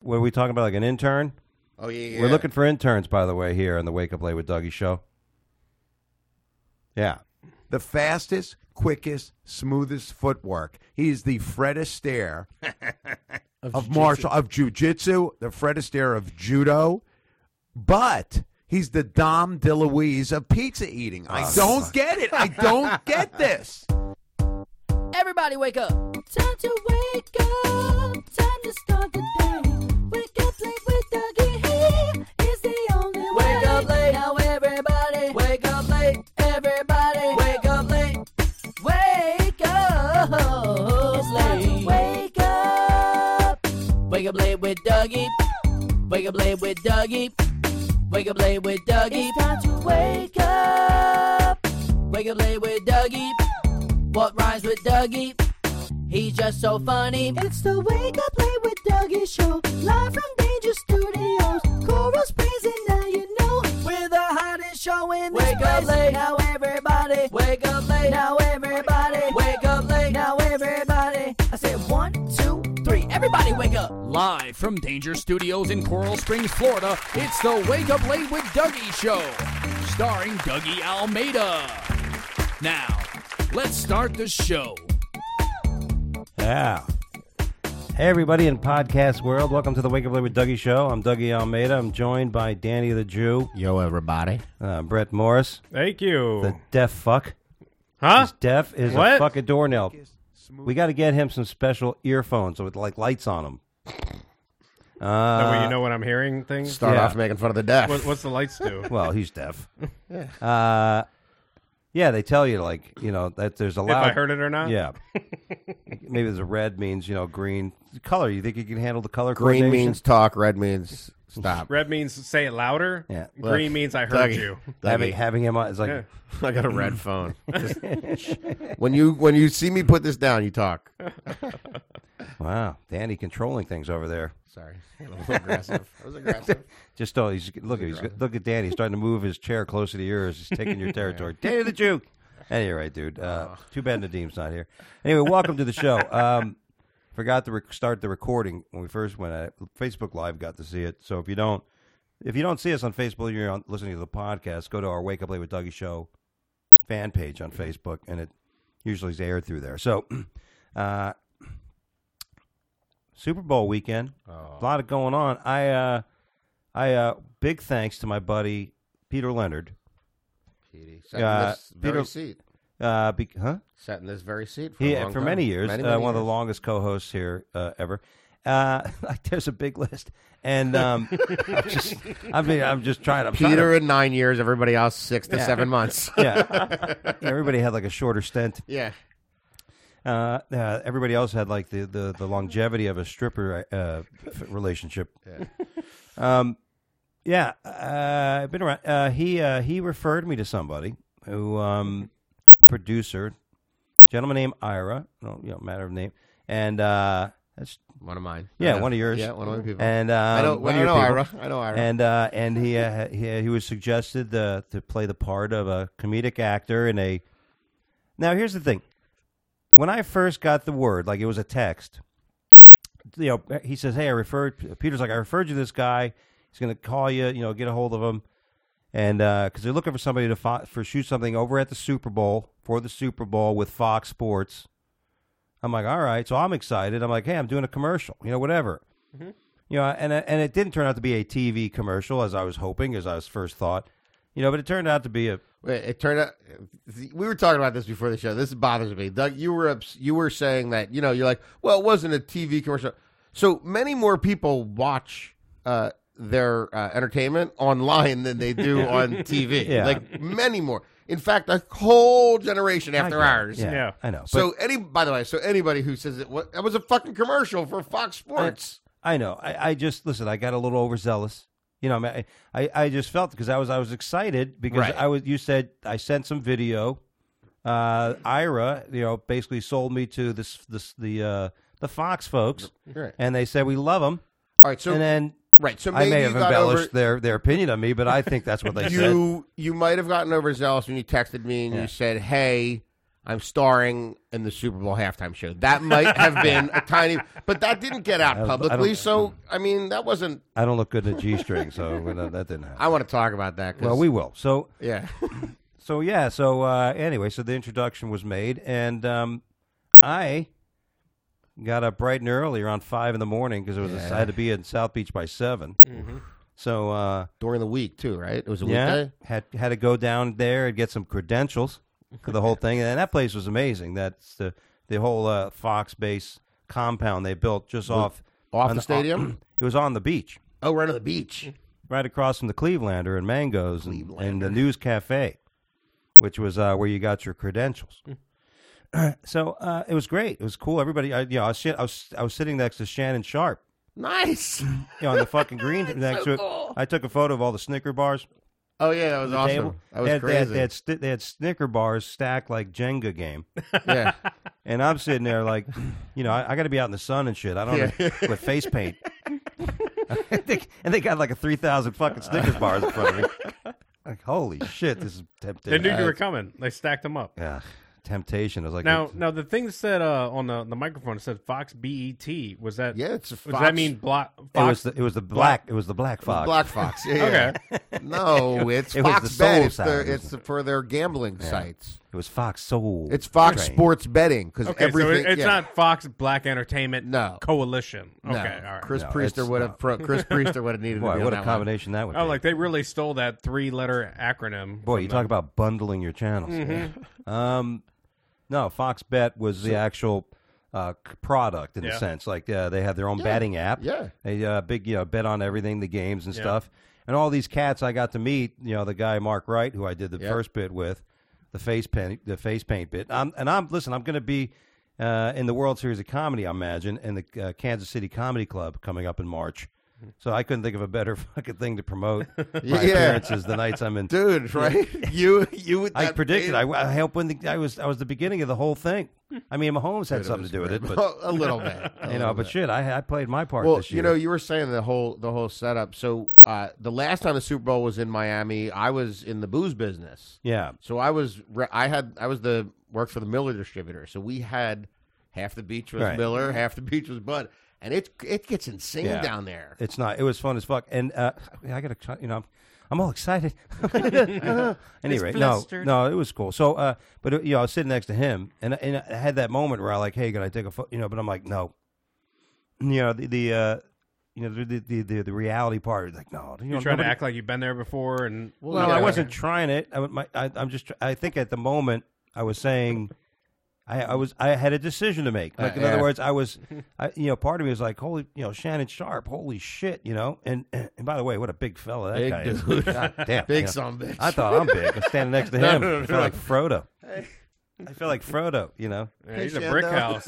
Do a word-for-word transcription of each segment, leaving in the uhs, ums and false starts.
what are we talking about? Like an intern? Oh, yeah, yeah. We're looking for interns, by the way, here on the Wake Up Late with Dougie show. Yeah. The fastest, quickest, smoothest footwork. He's the Fred Astaire of, of martial, of jiu-jitsu, the Fred Astaire of judo, but he's the Dom DeLuise of pizza eating. I Oh, don't fuck. get it. I don't get this. Everybody wake up. Time to wake up. Time to start the day. Wake up late with Dougie. He is the only way. Wake up late. Now everybody. Wake up late. Everybody. Wake up late. Wake up late. Wake up. Wake up late with Dougie. Wake up late with Dougie. Wake up late with Dougie. It's time to wake up. Wake up late with Dougie. What rhymes with Dougie? He's just so funny. It's the Wake Up Late with Dougie show. Live from Danger Studios. Coral Springs and now you know. We're the hottest show in this Wake up late. Now everybody. Wake up late. Now everybody. Wake up late. Now everybody. I said one, two, three. Everybody wake up. Live from Danger Studios in Coral Springs, Florida, it's the Wake Up Late with Dougie show. Starring Dougie Almeida. Now, let's start the show. Yeah. Hey, everybody in podcast world. Welcome to the Wake Up Late with Dougie show. I'm Dougie Almeida. I'm joined by Danny the Jew. Yo, everybody. Uh, Brett Morris. Thank you. The deaf fuck. Huh? He's deaf is What? a fucking doornail. We got to get him some special earphones with like lights on them. Uh, that way you know when I'm hearing things? Start Yeah. off making fun of the deaf. What, what's the lights do? Well, he's deaf. yeah. Uh, yeah, they tell you like you know that there's a If loud. I heard it or not? Yeah. Maybe there's a red means you know green color. You think you can handle the color? Green coordination? means talk, red means stop. Red means say it louder. Yeah. Green Look, means I heard Dougie, you. having Dougie, having him on is like Yeah. I got a red phone. Just- when you when you see me put this down, you talk. wow, Danny controlling things over there. Sorry, a little aggressive. I was aggressive. Just oh, he's look at he's look at Danny. He's starting to move his chair closer to yours. He's taking your territory. Danny the Jew. Anyway, dude. Uh, too bad Nadim's not here. Anyway, welcome to the show. Um, forgot to rec- start the recording when we first went at it. Facebook Live. Got to see it. So if you don't, if you don't see us on Facebook, you're on, listening to the podcast. Go to our Wake Up Late with Dougie show fan page on Facebook, and it usually is aired through there. So, uh, Super Bowl weekend, Oh. a lot of going on. I, uh, I, uh, big thanks to my buddy Peter Leonard. Petey, sat in Uh, this very Peter- seat. Uh, be, huh? Sat in this very seat for He, a long for time. many years, Many, uh, many one of the years. longest co-hosts here uh, ever. Uh, like, there's a big list, and um, I'm just, I mean, I'm just trying. I'm trying Peter to, in nine years, everybody else six to Yeah. seven months. yeah. Yeah, everybody had like a shorter stint. Yeah. Uh, uh, everybody else had like the, the, the longevity of a stripper uh, f- relationship. Yeah. Um, yeah, uh, I've been around. Uh, he uh, he referred me to somebody who um, producer, gentleman named Ira. No, you know, matter of name, and uh, that's One of mine. yeah, I one know. of yours. Yeah, one of my people. And um, I know, one I of your know people. Ira. I know Ira. And uh, and he, uh, he he was suggested uh, to play the part of a comedic actor in a. Now here's the thing. When I first got the word, like it was a text, you know, he says, "Hey, I referred." Peter's like, "I referred you to this guy. He's going to call you. You know, get a hold of him, and because uh, they're looking for somebody to fo- for shoot something over at the Super Bowl for the Super Bowl with Fox Sports." I'm like, "All right." So I'm excited. I'm like, "Hey, I'm doing a commercial. You know, whatever." Mm-hmm. You know, and and it didn't turn out to be a T V commercial as I was hoping, as I was first thought. You know, but it turned out to be a. Wait, it turned out we were talking about this before the show. This bothers me, Doug. You were ups, you were saying that you know you're like, well, it wasn't a T V commercial. So many more people watch uh, their uh, entertainment online than they do on T V. Yeah. Like many more. In fact, a whole generation after I get it. ours. Yeah, Yeah. I know. So any, by the way, so anybody who says it, what, that was a fucking commercial for Fox Sports. I know. I, I just listen. I got a little overzealous. You know, I mean, I, I just felt because I was I was excited because Right. I was. You said I sent some video. Uh, Ira, you know, basically sold me to this this the uh, the Fox folks, Right. and they said we love them. All right. So and then right. So I maybe may you have got embellished over, their their opinion of me, but I think that's what they said. you you might have gotten overzealous when you texted me and Yeah. you said, "Hey, I'm starring in the Super Bowl halftime show. That might have been a tiny, but that didn't get out I was- I publicly. don't- So I mean, that wasn't. I don't look good in a G-string, so uh, that didn't happen. I want to talk about that. 'Cause, Well, we will. So, yeah. so yeah. So uh, anyway, so the introduction was made, and um, I got up bright and early around five in the morning because it was Yeah. I had to be in South Beach by seven. Mm-hmm. So uh, During the week too, right? It was a yeah, weekday. had had to go down there and get some credentials for the whole thing, and that place was amazing. That's the the whole uh, Fox base compound they built just off Off on the stadium. it was on the beach, Oh, right on the beach. right across from the Clevelander and Mangoes and, and the News Cafe, which was uh, where you got your credentials. So uh, it was great. It was cool. Everybody, I, you know, I was, sit- I was I was sitting next to Shannon Sharp, Nice. you know, on the fucking green next to it. I took a photo of all the Snicker bars. Oh yeah, that was on the awesome. table. That was they had, crazy. They had, they, had sti- they had Snicker bars stacked like Jenga game. yeah. And I'm sitting there like, you know, I, I got to be out in the sun and shit. I don't Yeah. know, with face paint. and, they, and they got like a three thousand fucking Snickers bars in front of me. Like, holy shit, this is They temptation. knew you were coming. They stacked them up. Yeah, temptation. I was like, Now, now the thing that said uh, on the, the microphone, it said Fox B E T. Was that? Yeah, it's a Does Fox. that mean block? it Fox? was the, it was the black it was the black fox. Black Fox. Yeah, yeah. No, it's It was Fox the Soul Bet. It's, Sound, their, isn't it's it? for their gambling sites. It was Fox Soul. It's Fox Train. Sports Betting because Okay, everything. so it, it's yeah. not Fox Black Entertainment No. Coalition. Okay, No. all right. Chris No, Priester it's would have. not. Pro, Chris Priester would have needed Boy, to be what on a that one. combination that would Oh, be. like they really stole that three-letter acronym. Boy, from you them. talk about bundling your channels. Mm-hmm. Um, no, Fox Bet was the actual uh, c- product in a Yeah. sense. Like uh, they have their own betting app. Yeah. They uh, big, you know, bet on everything, the games and Yeah. stuff. And all these cats I got to meet. You know, the guy Mark Wright, who I did the Yep. first bit with, the face paint, the face paint bit. I'm, and I'm listen. I'm going to be uh, in the World Series of Comedy, I imagine, in the uh, Kansas City Comedy Club coming up in March. So I couldn't think of a better fucking thing to promote my Yeah. appearances the nights I'm in. Dude, right? you, you. With I that predicted. face- I, I helped when the, I was. I was the beginning of the whole thing. I mean, Mahomes had Dude, something was to do with it, great. but a little bit. A you little know, but bit. shit, I, I played my part Well, this year. you know, you were saying the whole the whole setup. So uh, the last time the Super Bowl was in Miami, I was in the booze business. yeah, So I was re- I had I was the worked for the Miller distributor. So we had half the beach was Right. Miller, half the beach was Bud, and it it gets insane Yeah. down there. it's not. It was fun as fuck, and uh, I gotta, try- you know, I'm, I'm all excited. anyway, no, flustered. no, it was cool. So, uh, but uh, you know, I was sitting next to him, and and I had that moment where I like, hey, can I take a photo? You know, but I'm like, no. You know, the the. Uh, you know the the the, the reality part is like no. You You're know, trying nobody- to act like you've been there before, and Well, Yeah. I wasn't trying it. I, would- my, I, I'm just. I think at the moment I was saying, I, I was. I had a decision to make. Like in Uh, other yeah. words, I was. I, you know, part of me was like, holy, you know, Shannon Sharp, holy shit, you know. And and by the way, what a big fella that Big guy is. dude. God damn, Big you know. son bitch. I thought I'm big. I'm standing next to No, him. no, no, I feel no. like Frodo. I feel like Frodo. You know. Yeah, he's Hey, a brick Shando. house.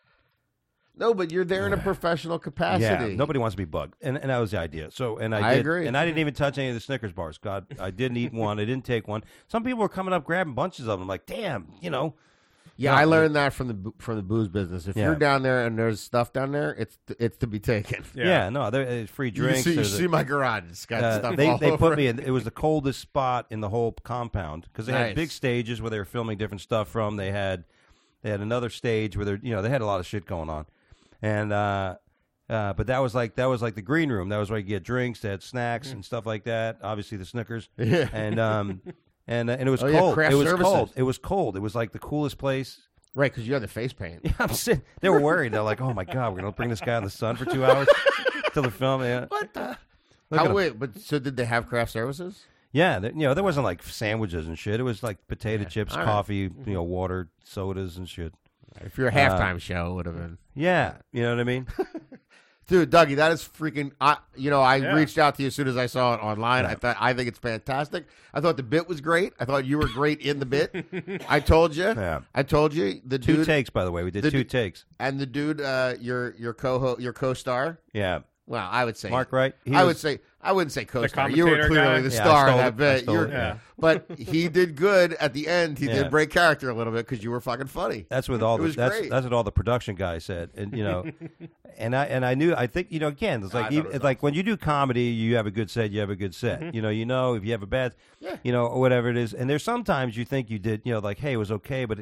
No, but you're there in a professional capacity. Yeah, nobody wants to be bugged, and and that was the idea. So, and I, I did, agree. and I didn't even touch any of the Snickers bars. God, I didn't eat one. I didn't take one. Some people were coming up grabbing bunches of them. I'm like, damn, you know. Yeah, No, I it- learned that from the bo- from the booze business. If Yeah. you're down there and there's stuff down there, it's it's to be taken. Yeah. Yeah, no, there it's free drinks. You see, you there's a- see my garage. It's got uh, stuff they all they over put it. me in. It was the coldest spot in the whole compound because they Nice. had big stages where they were filming different stuff from. They had they had another stage where they you know they had a lot of shit going on, and uh, uh, but that was like that was like the green room. That was where you get drinks. They had snacks and stuff like that. Obviously the Snickers. Yeah. And um and uh, and it was Oh, yeah, cold. craft it was services. cold. It was cold. It was like the coolest place. Right, because you had the face paint. Yeah, I'm sitting. They were worried. They're like, "Oh my god, we're gonna bring this guy in the sun for two hours till the film." Yeah. What the? Look How, at 'em. wait, but so did they have craft services? Yeah, there, you know, there wasn't like sandwiches and shit. It was like potato chips, All right. coffee, you know, water, sodas and shit. If you're a halftime show, it would have been. Yeah, you know what I mean? Dude, Dougie, that is freaking. I, you know, I Yeah. reached out to you as soon as I saw it online. I thought I think it's fantastic. I thought the bit was great. I thought you were great in the bit. I told you. Yeah. I told you the Two dude takes, by the way. We did the two du- takes. and the dude, uh, your your co your co-star. Yeah, Well, I would say Mark Wright. He I was- would say I wouldn't say co-star. You commentator were clearly guy? the Yeah, I star in stole that it. I bit. stole You were- it, yeah. But he did good at the end. He Yeah. did break character a little bit because you were fucking funny. That's what all It the was that's great. that's what all the production guys said, and you know, and I and I knew I think you know again it's I like thought you, it was it's like when you do comedy, you have a good set, you have a good set. You know, you know if you have a bad, Yeah. you know, or whatever it is, and there's sometimes you think you did, you know, like hey, it was okay, but it,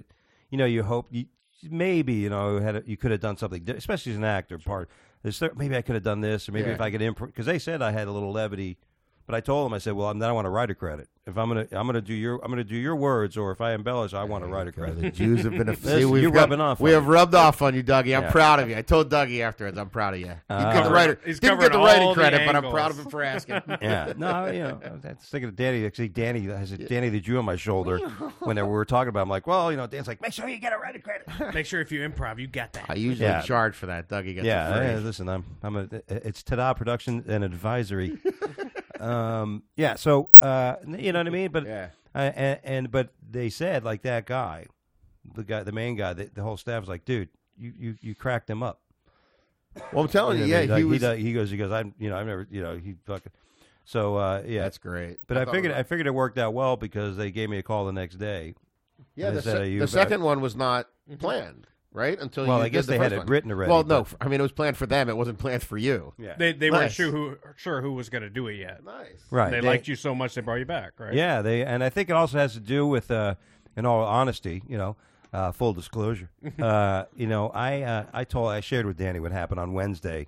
you know, you hope you maybe you know had a, you could have done something, di- especially as an actor. Part is there, maybe I could have done this, or maybe Yeah. if I could improv, because they said I had a little levity, but I told them I said, well, I'm, I don't want a writer credit. If I'm gonna I'm gonna do your I'm gonna do your words, or if I embellish, I want a writer The credit. Jews have been a Listen, see, we've you're got- rubbing off We on have me. rubbed off on you, Dougie. I'm Yeah. proud of you. I told Dougie afterwards, I'm proud of you. You Uh, get the writer. He's Didn't get covered the writing all the credit, but I'm angles. proud of him for asking. Yeah, no, you know, I was thinking of Danny. Actually, Danny has a, Danny the Jew on my shoulder when they were talking about. It. I'm like, well, you know, Dan's like, make sure you get a writer credit. Make sure if you improv, you got that. I usually Yeah. charge for that. Dougie gets Yeah, it free. yeah, listen, I'm, I'm a, it's Tada Production and Advisory. um, yeah, so uh, you know what I mean. But Yeah. I, and, and but they said like that guy, the guy, the main guy, the, the whole staff was like, dude, you you you cracked him up. Well, I'm telling you, know what I yeah, mean? he Like, was. does- he goes, he goes, I'm, you know, I've never, you know, he fucking. So uh, yeah, That's great. but I, thought figured it was- I figured it worked out well because they gave me a call the next day. Yeah, they the, said, se- "Are you the back?" second one was not planned, right? Until Well, you I guess did the they had first it one. written already, Well, no, but- I mean it was planned for them. It wasn't planned for you. Yeah, They they weren't Nice. sure who sure who was going to do it yet. Nice. right. They, liked you so much they brought you back, right? Yeah, they and I think it also has to do with, uh, in all honesty, you know, uh, full disclosure. uh, you know, I uh, I told I shared with Danny what happened on Wednesday.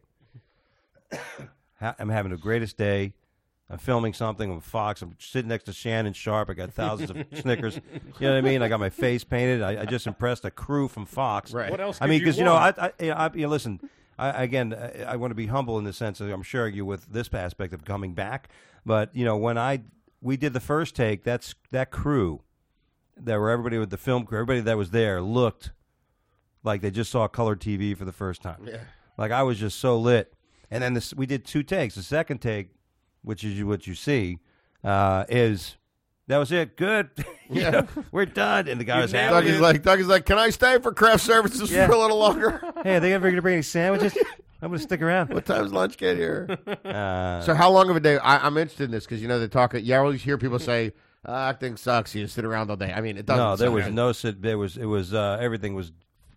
Ha- I'm having the greatest day. I'm filming something with Fox. I'm sitting next to Shannon Sharp. I got thousands of Snickers. You know what I mean? I got my face painted. I, I just impressed a crew from Fox. Right. What else? I could mean, you because you know, I, want? I, you know, I, you know, listen. I, again, I, I want to be humble in the sense that I'm sharing you with this aspect of coming back. But you know, when I we did the first take, that's that crew, that were everybody with the film crew, everybody that was there looked like they just saw colored T V for the first time. Yeah. Like I was just so lit. And then this, we did two takes. The second take, which is what you see, uh, is that was it. Good. You Yeah. know, we're done. And the guy You was nailed happy. Dougie's like, Dougie's like, can I stay for craft services Yeah. for a little longer? Hey, are they ever going to bring any sandwiches? I'm going to stick around. What time's lunch get here? Uh, So how long of a day? I, I'm interested in this because you know they talk. You always hear people say uh, acting sucks. You sit around all day. I mean, it doesn't. no, there suck. was no sit. There was it was uh, everything was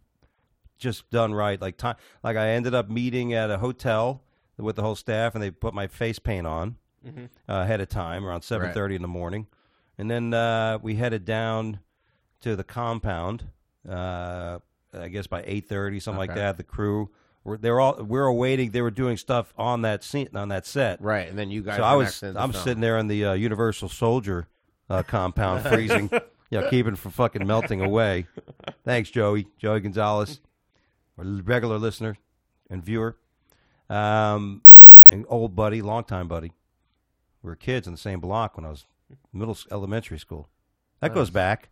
just done right. Like time, like I ended up meeting at a hotel with the whole staff, and they put my face paint on uh, ahead of time around seven thirty in the morning, and then uh, we headed down to the compound. Uh, I guess by eight thirty, something like Okay. that. The crew were they were all we were waiting. They were doing stuff on that scene on that set. right, and then you guys. So I were was, next into I'm film. sitting there in the uh, Universal Soldier uh, compound, freezing, you know, keeping from fucking melting away. Thanks, Joey, Joey Gonzalez, a regular listener and viewer, um, an old buddy, longtime buddy. We were kids in the same block when I was middle s- elementary school. That goes back.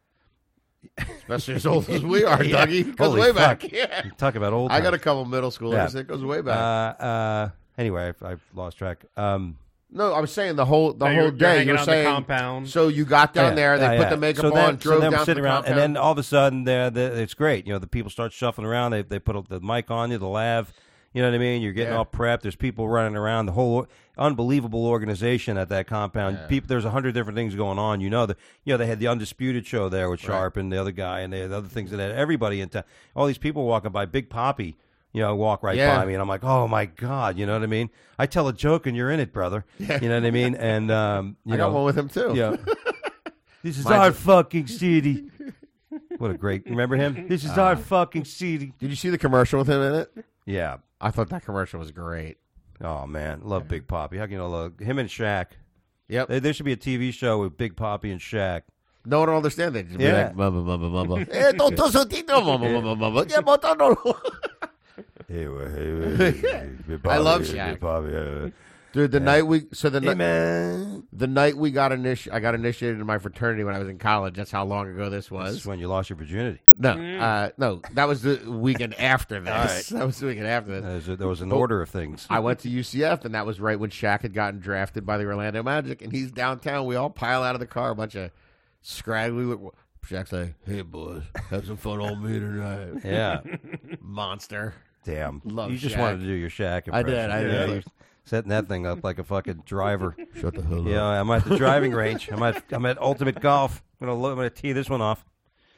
especially as old as we are, Yeah. Dougie. It goes Holy way fuck. back. Yeah, Talk about old. I got a times. couple middle schoolers. Yeah. It goes way back. Uh, uh, anyway, I've, I've lost track. Um, no, I was saying the whole the So whole you're- you're day. hanging You're out in the saying compound. So you got down Yeah, there. They yeah, put yeah. the makeup so then, on, drove so then down we're to sitting the around, compound. and then all of a sudden, they're, they're, it's great. You know, the people start shuffling around. They they put the mic on you, the lav. You know what I mean? You're getting Yeah. all prepped. There's people running around. The whole unbelievable organization at that compound. Yeah. People, there's a hundred different things going on. You know, the you know they had the Undisputed show there with Sharp and the other guy, and they had other things that had everybody in town. All these people walking by. Big Poppy, you know, walk right Yeah. by me, and I'm like, oh my god, you know what I mean? I tell a joke and you're in it, brother. Yeah. You know what I mean? And um, you I got know, one with him too. yeah. This is Mine's our a- fucking city. What a great. Remember him? This is Uh, our fucking city. Did you see the commercial with him in it? Yeah. I thought that commercial was great. Oh, man. Love Big Poppy. How can you not love him and Shaq? Yep. There, there should be a T V show with Big Poppy and Shaq. No one will understand that. Just be Yeah. like, mama, mama, mama. Eh, don't do so, Tito, mama, mama, mama. Yeah, but I don't know. Hey, well, hey, well, hey, hey, Big I love Poppy, Shaq. Big Poppy, uh, Dude, the night we so the Hey, night man. the night we got initi- I got initiated in my fraternity when I was in college. That's how long ago this This was. is when you lost your virginity. No, uh, no, that was the weekend after this. That was the weekend after this. There's a- there was an Oh. order of things. I went to U C F, and that was right when Shaq had gotten drafted by the Orlando Magic, and he's downtown. We all pile out of the car, a bunch of scraggly. Shaq's like, "Hey boys, have some fun on me tonight." Yeah. Monster. Damn. Love you just Shaq. wanted to do your Shaq impression. I did, I Yeah, did. you're setting that thing up like a fucking driver. Shut the hell up. Yeah, I'm at the driving range. I'm at I'm at Ultimate Golf. I'm gonna lo- I'm gonna tee this one off.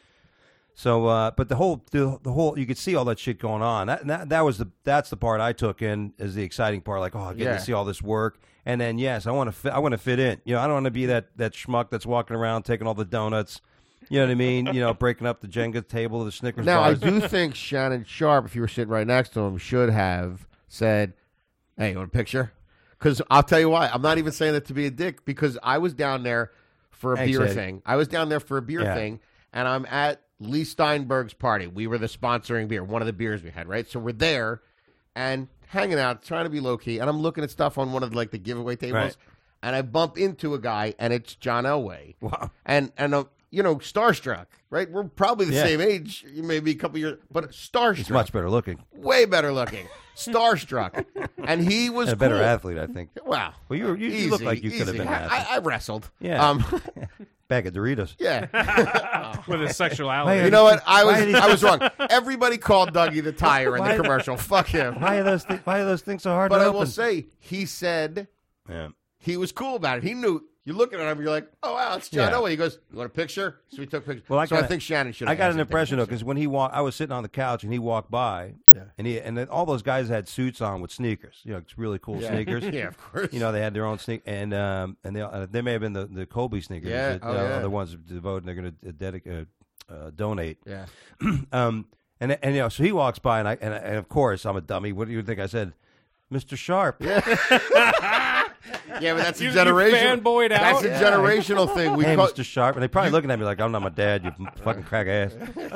So, uh, but the whole the, the whole you could see all that shit going on. That, that that was the that's the part I took in as the exciting part. Like, oh, I get Yeah. to see all this work, and then yes, I want to fit, I want to fit in. You know, I don't want to be that that schmuck that's walking around taking all the donuts. You know what I mean? You know, breaking up the Jenga table of the Snickers Now, I bars. do think Shannon Sharp, if you were sitting right next to him, should have said, hey, you want a picture? Because I'll tell you why. I'm not even saying that to be a dick, because I was down there for a Thanks, beer Eddie. thing. I was down there for a beer Yeah. thing, and I'm at Lee Steinberg's party. We were the sponsoring beer, one of the beers we had, right? So we're there and hanging out, trying to be low-key, and I'm looking at stuff on one of, like, the giveaway tables, Right. and I bump into a guy, and it's John Elway. Wow. And, and uh, you know, starstruck, right? We're probably the Yeah. same age, maybe a couple years, but starstruck. He's much better looking. Way better looking. Starstruck. And he was And a better cool. athlete, I think. Wow. Well, you, you, you Easy, look like you could have easy. been an I, athlete. I, I wrestled. Yeah. Um, Bag of Doritos. yeah. with his sexuality. You know what? I Why was did he- I was wrong. Everybody called Dougie the tire in Why- the commercial. Fuck him. Why are those thi- Why are those things so hard But to I open? will say, he said yeah. he was cool about it. He knew. You're looking at him, you're like, oh, wow, it's John Yeah. Elway. He goes, you want a picture? So we took pictures. Well, I so got I a- think Shannon should I have got asked an him to take a impression though, picture. because when he walked, I was sitting on the couch and he walked by, Yeah. and he and then all those guys had suits on with sneakers. You know, it's really cool Yeah. sneakers. Yeah, of course. You know, they had their own sneak, and um, and they uh, they may have been the the Kobe sneakers. Yeah. that, Oh, uh, yeah. are the ones devoted. They're going to dedicate, uh, uh, donate. Yeah. um, and and you know, so he walks by, and I and, and of course I'm a dummy. What do you think I said, Mister Sharp? Yeah, but that's a You- you generation. fanboyed That's out? a Yeah. generational thing. We Hey, call, Mister Sharp, and they probably looking at me like I'm not my dad. You fucking crack ass,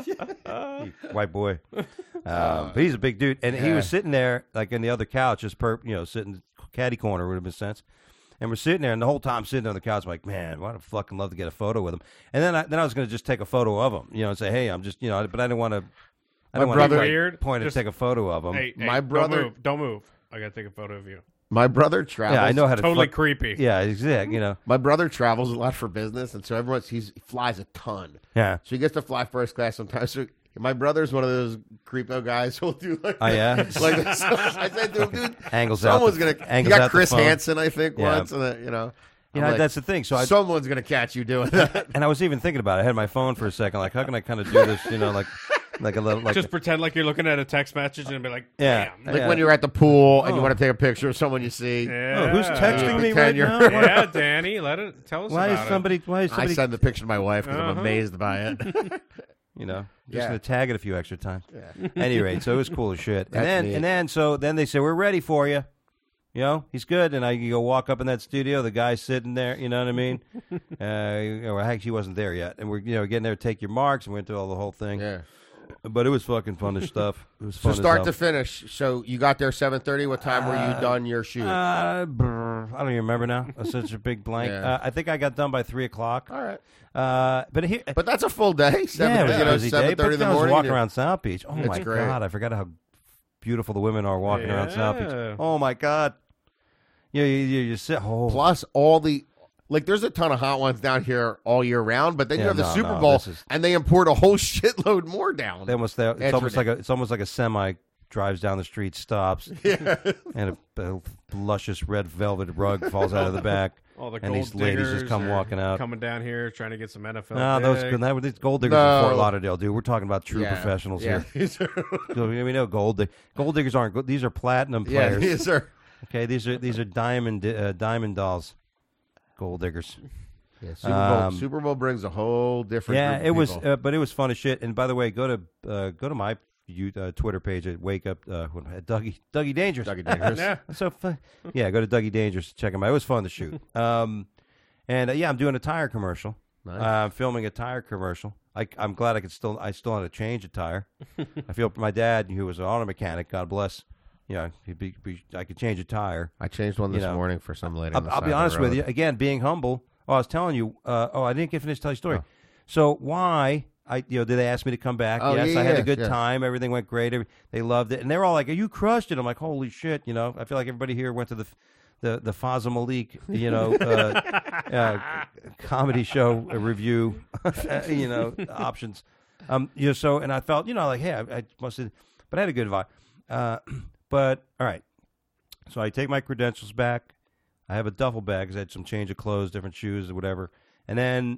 You white boy. Um, but he's a big dude, and he Yeah. was sitting there like in the other couch, just per you know, sitting caddy corner would have been sense. And we're sitting there, and the whole time sitting on the couch, I'm like, man, why would I fucking love to get a photo with him? And then I then I was going to just take a photo of him, you know, and say, hey, I'm just you know, but I didn't want to. I My didn't brother- want to Weird. point Just- and take a photo of him. Hey, hey, My brother- don't move. Don't move. I gotta take a photo of you. my brother travels. Yeah, I know how to Totally fuck- creepy. Yeah, exactly. You know, My brother travels a lot for business, and so everyone's he's, he flies a ton. yeah. So he gets to fly first class sometimes. So my brother's one of those creepo guys who'll do like, Oh, yeah? like this. I said to him, dude, Angles out someone's the- gonna. angles He got out the Chris phone. Hansen, I think, Yeah. once, and uh, you know, You I'm know, like, that's the thing. So I, someone's gonna catch you doing that. and I was even thinking about it. I had my phone for a second. Like, how can I kind of do this? You know, like, like a little, like, Just pretend like you're looking at a text message and be like, yeah, damn. Like yeah. when you're at the pool and you Oh. want to take a picture of someone you see. Yeah. Oh, who's texting me right Pretend now? you're- Yeah, Danny, let it tell us Why about is somebody? Why is I somebody? send the picture to my wife because I'm Uh-huh. amazed by it. You know, just Yeah. gonna tag it a few extra times. Any rate, so it was cool as shit. And That's then, neat. and then, so then they say we're ready for you. You know, he's good, and I you go walk up in that studio. The guy's sitting there. You know what I mean? uh, you know, actually, he wasn't there yet, and we're you know getting there, take your marks, and went through all the whole thing. Yeah. But it was fucking fun as stuff. It was So fun. as start hell. to finish. So you got there seven thirty. What time were you done your shoot? Uh, brr, I don't even remember now. It's such a big blank. Yeah. Uh, I think I got done by three o'clock. All right. Uh, but here, But that's a full day. Seven, yeah, it was you a know, busy day. seven thirty But in the I was morning. walking and around South Beach. Oh It's my great. god, I forgot how beautiful the women are walking around South Beach. Yeah. Oh my god. Yeah, you, you, you sit. Oh, Plus all the like, there's a ton of hot ones down here all year round. But then you Yeah, have the no, Super no, Bowl, this is- and they import a whole shitload more down. they almost. They, it's It's almost like a. It's almost like a semi drives down the street, stops, Yeah. and a, a luscious red velvet rug falls out of the back. All the and gold these ladies just diggers come are walking out. coming down here trying to get some N F L. No, those picks. that, these gold diggers No. in Fort Lauderdale, dude. We're talking about true Yeah. professionals Yeah. here. These are- So, we know gold dig- gold diggers aren't good. These are platinum yeah, players. these are. Okay, these are these are diamond uh, diamond dolls, gold diggers. Yeah, Super Bowl. Um, Super Bowl brings a whole different. Yeah, group of it was, people. uh, but it was fun as shit. And by the way, go to uh, go to my you, uh, Twitter page at Wake Up uh, what am I- Dougie Dougie Dangerous. Dougie Dangerous. Yeah. That's so fun. Yeah, go to Dougie Dangerous. Check him out. It was fun to shoot. Um, and uh, yeah, I'm doing a tire commercial. Nice. Uh, I'm filming a tire commercial. I, I'm glad I could still I still had to change a tire. I feel my dad, who was an auto mechanic, God bless. You know, he'd be, be, I could change a tire. I changed one you this know. morning for some lady. I'll, on the I'll side be of the honest with road. you. Again, being humble. Oh, I was telling you. Uh, oh, I didn't get finished to tell you the story. Oh. So why? I you know did they ask me to come back? Oh, yes, yeah, I had yeah, a good yeah. time. Everything went great. Every, they loved it, and they were all like, "Are you crushed it?" I'm like, "Holy shit!" You know, I feel like everybody here went to the the the Faza Malik, you know, uh, uh, comedy show uh, review, you know, options. Um, you know, so and I felt, you know, like, hey, I, I must have, but I had a good vibe. Uh, but all right, so I take my credentials back. I have a duffel bag because I had some change of clothes, different shoes, or whatever. And then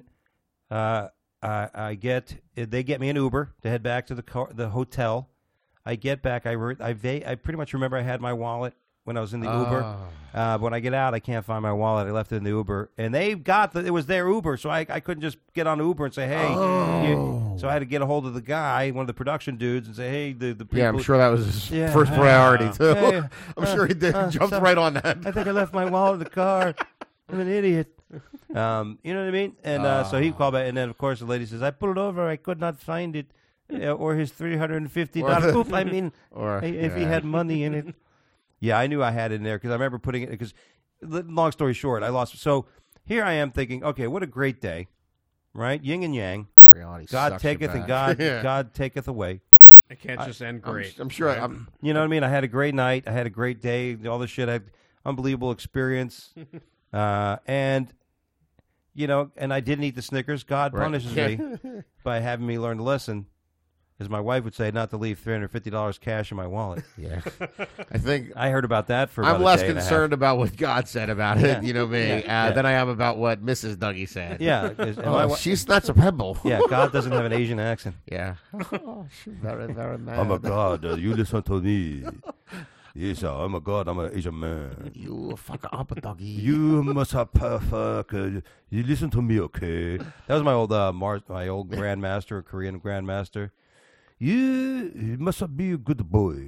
uh, I, I get they get me an Uber to head back to the car, the hotel. I get back. I re- I, va- I pretty much remember I had my wallet when I was in the Oh. Uber. Uh, when I get out, I can't find my wallet. I left it in the Uber, and they got the. It was their Uber, so I, I couldn't just get on Uber and say, "Hey." Oh. You, so I had to get a hold of the guy, one of the production dudes, and say, "Hey, the the people." Yeah, I'm sure that was his Yeah. first priority too. Hey, I'm uh, sure he did. uh, Jumped so- right on that. I think I left my wallet in the car. I'm an idiot. Um, you know what I mean? And uh, so he called back, and then of course the lady says, "I pulled over. I could not find it, uh, or his three hundred and fifty dollars." Or- Oop, I mean, Or- if he yeah. had money in it. Yeah, I knew I had it in there because I remember putting it. Because long story short, I lost. So here I am thinking, okay, what a great day, right? Yin and yang. Reality God sucks you taketh and back. God Yeah. God taketh away. It can't just end I'm, great. I'm sure. right? I'm, You know what I mean? I had a great night. I had a great day. All this shit. I had unbelievable experience. uh, and, you know, and I didn't eat the Snickers. God Right. punishes me by having me learn the lesson, as my wife would say, not to leave three hundred fifty dollars cash in my wallet. yeah. I think I heard about that for about I'm a less day and a half. concerned about what God said about it. Yeah. You know me, Yeah. uh, Yeah. than I am about what Missus Dougie said. Yeah. 'cause- and Oh, my wi- she's not a pebble. yeah, God doesn't have an Asian accent. Yeah. Oh, she's very, very mad. Oh, my God. Uh, you listen to me. Yes, uh, oh, my God. I'm an Asian man. You fuck up, doggy. You must have perfect. Uh, you listen to me, okay? That was my old uh, Mars, my old grandmaster, Korean grandmaster. You, you must be a good boy.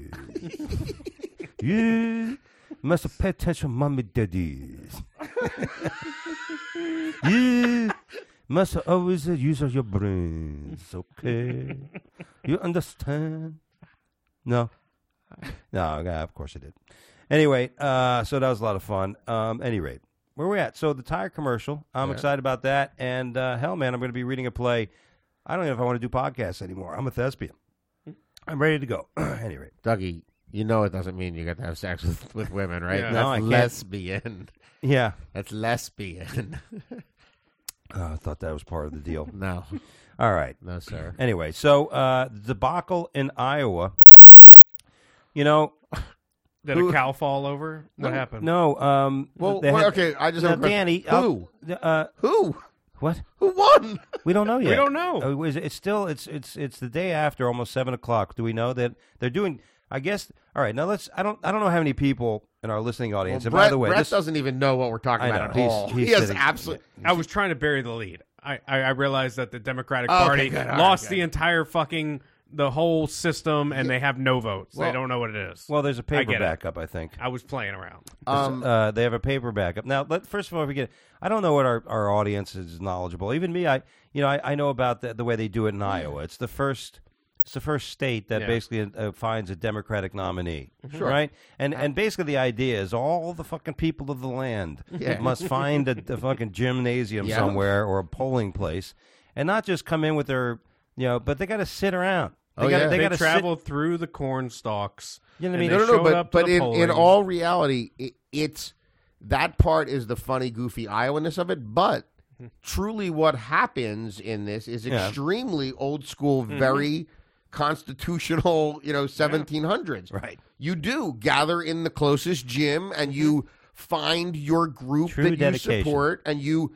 You must pay attention, mommy, daddies. You must always use your brains, okay? You understand? No. No, yeah, of course I did. Anyway, uh, so that was a lot of fun. Um, any rate, where we at? So the tire commercial. I'm Yeah. excited about that. And uh, hell, man, I'm going to be reading a play. I don't know if I want to do podcasts anymore. I'm a thespian. I'm ready to go. Any rate, Dougie, you know it doesn't mean you get to have sex with, with women, right? Yeah. That's No, I can't. lesbian. yeah. That's lesbian. Uh, I thought that was part of the deal. no, All right. no, sir. Anyway, so uh, debacle in Iowa. You know, Did Who- a cow fall over? What happened? no. Um, Well, they wait, had- okay, I just now, have a question. Danny. Who? I'll- Uh, Who? what? Who won? We don't know yet. We don't know. Uh, is it- it's still it's it's it's the day after, almost seven o'clock. Do we know that they're doing? I guess. All right. Now let's. I don't. I don't know how many people in our listening audience. Well, and Brett, by the way, Brett this, doesn't even know what we're talking I about know. at He's- all. he's he has sitting- absolutely. I was trying to bury the lead. I, I, I realized that the Democratic Okay, Party good. All right, lost good. the entire fucking the whole system, and they have no votes. Well- they don't know what it is. well, there's a I paper get it. backup. I think. I was playing around. Um, uh, they have a paper backup. Now, let, first of all, we get. I don't know what our, our audience is knowledgeable. Even me, I you know I, I know about the, the way they do it in Iowa. It's the first. It's the first state that Yeah. basically uh, finds a Democratic nominee, Sure. right? And and basically the idea is all the fucking people of the land Yeah. must find a, a fucking gymnasium Yeah. somewhere or a polling place, and not just come in with their you know, but they got to sit around. They Oh, gotta, yeah. they They, got to traveled through the corn stalks. You know what I and mean? they no, no, no. showed But up to but the in, polling. in all reality, it, it's that part is the funny, goofy Iowaness of it. But truly, what happens in this is Yeah. extremely old school, very constitutional. You know, seventeen hundreds. Right. You do gather in the closest gym, and you find your group True that you dedication. support, and you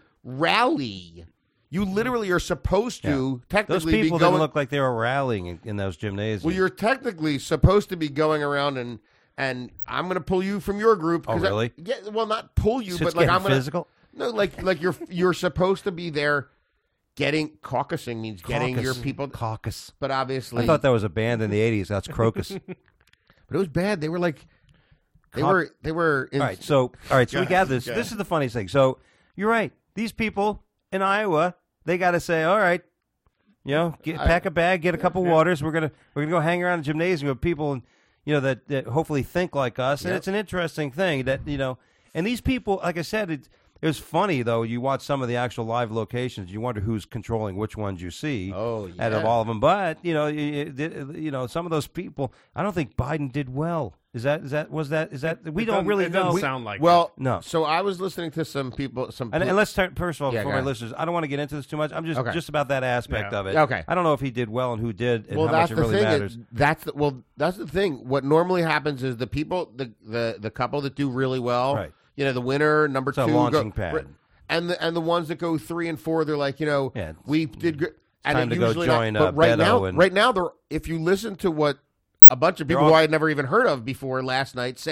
rally. You literally are supposed to Those technically people be going. didn't look like they were rallying in, in those gymnasiums. Well, you're technically supposed to be going around and and I'm going to pull you from your group. Oh, 'cause I- really? yeah. Well, not pull you, So it's but like getting I'm going to. physical. No, like like you're you're supposed to be there. Getting caucusing means getting Caucus. your people. Caucus. But obviously, I thought that was a band in the eighties. That's Crocus. but it was bad. They were like, they Cau- were they were. In, All right, so all right, so we Go got ahead, this. go This ahead. is the funniest thing. So you're right. These people in Iowa, they got to say, all right, you know, get, I- pack a bag, get a couple waters. We're gonna we're gonna go hang around a gymnasium with people, and you know that, that hopefully think like us. And Yep. it's an interesting thing that you know. And these people, like I said, it, it was funny though. You watch some of the actual live locations, you wonder who's controlling which ones you see. Oh, out of yeah. all of them. But you know, you, you, you know, some of those people. I don't think Biden did well. Is that is that was that is that we It don't doesn't- really it doesn't know. sound like well, No. So I was listening to some people. Some And, and let's start first of all Yeah, for go my ahead. listeners. I don't want to get into this too much. I'm just Okay. just about that aspect Yeah. of it. Okay. I don't know if he did well and who did and well, how that's much it the really thing. matters. It- that's the, well, that's the thing. What normally happens is the people, the the, the couple that do really well, Right. you know, the winner, number It's a two, launching go, pad. and the and the ones that go three and four, they're like, you know, Yeah, we did good. And time it to go usually join, not, uh, but right Beto now, and- right now, they're if you listen to what a bunch of They're people all- who I had never even heard of before last night saying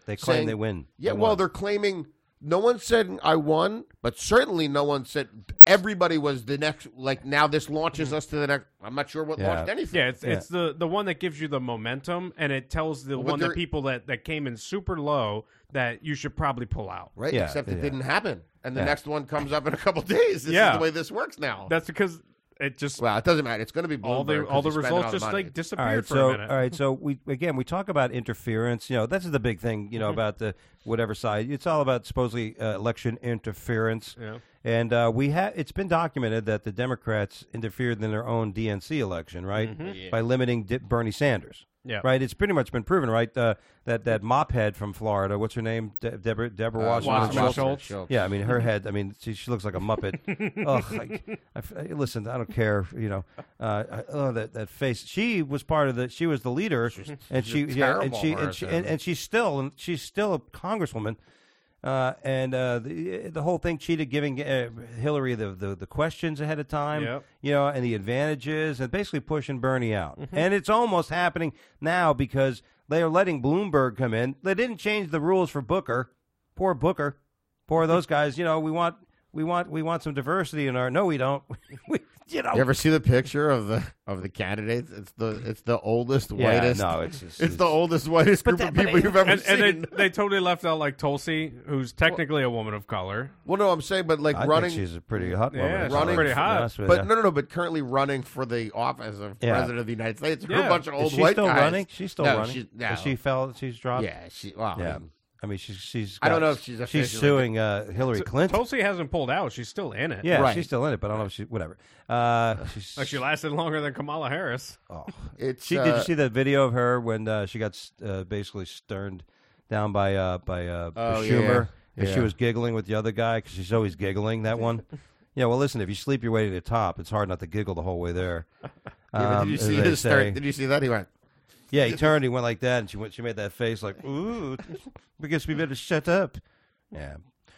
They claim saying- they win. Yeah, They well, won. they're claiming no one said I won, but certainly no one said everybody was the next. Like now, this launches us to the next. I'm not sure what Yeah. launched anything. Yeah, it's it's the, the one that gives you the momentum, and it tells the Well, one there- that people that, that came in super low that you should probably pull out. right. Yeah, Except it yeah. didn't happen, and the Yeah. next one comes up in a couple days. This Yeah. is the way this works now. That's because it just well, it doesn't matter. It's going to be all the Bloomberg 'cause all the he's spending results all the just money. like disappeared All right, for so a minute. all right, so we again we talk about interference. You know, this is the big thing. You know Mm-hmm. about the whatever side. It's all about supposedly uh, election interference. Yeah. And uh, we have it's been documented that the Democrats interfered in their own D N C election, right, Mm-hmm. by limiting Di- Bernie Sanders. Yeah. Right. It's pretty much been proven, right? Uh, that that mop head from Florida. What's her name? De- Deborah Deborah Uh, Washington Wasserman Schultz. Schultz. Yeah, I mean her head. I mean she, she looks like a muppet. Ugh, I, I f- I- listen, I don't care. You know, uh, I, oh that that face. She was part of the. She was the leader, and she she's yeah, and terrible she and she person. and, and she's still and she's still a congresswoman. Uh, and uh, the the whole thing cheated, giving uh, Hillary the, the the questions ahead of time, Yep. you know, and the advantages, and basically pushing Bernie out. And it's almost happening now because they are letting Bloomberg come in. They didn't change the rules for Booker. Poor Booker. Poor those guys. You know, we want we want we want some diversity in our. No, we don't. we, you know. You ever see the picture of the of the candidates? It's the it's the oldest, Yeah, whitest. no, it's just- it's the oldest, whitest group that- of but people it- you've ever and, seen. and they they totally left out like Tulsi, who's technically a woman of color. well, no, I'm saying, but like I running, think she's a pretty hot Yeah, woman. she's running pretty to be hot. honest with but you. no, no, no, but currently running for the office of Yeah. president of the United States. Her Yeah. a bunch of Is old she white still guys. running? She's still No, running. she's- no. Is she fell. She's dropped. Yeah, she. Well, Yeah. I mean, I mean, she's she's. I don't got- know if she's she's officially- suing uh, Hillary Clinton. Tulsi hasn't pulled out; she's still in it. Yeah, Right. she's still in it, but I don't know if she whatever. Uh, she's, Like she lasted longer than Kamala Harris. oh. it's. She uh, did you see that video of her when uh, she got uh, basically sterned down by uh, by uh, Oh, Schumer, yeah. and she Yeah. was giggling with the other guy because she's always giggling. That one. Yeah, well, listen, if you sleep your way to the top, it's hard not to giggle the whole way there. yeah, but Um, did you as see they his say. start? Did you see that? He went. Yeah, he turned, he went like that, and she went. She made that face like, "Ooh, I guess we better shut up." Yeah,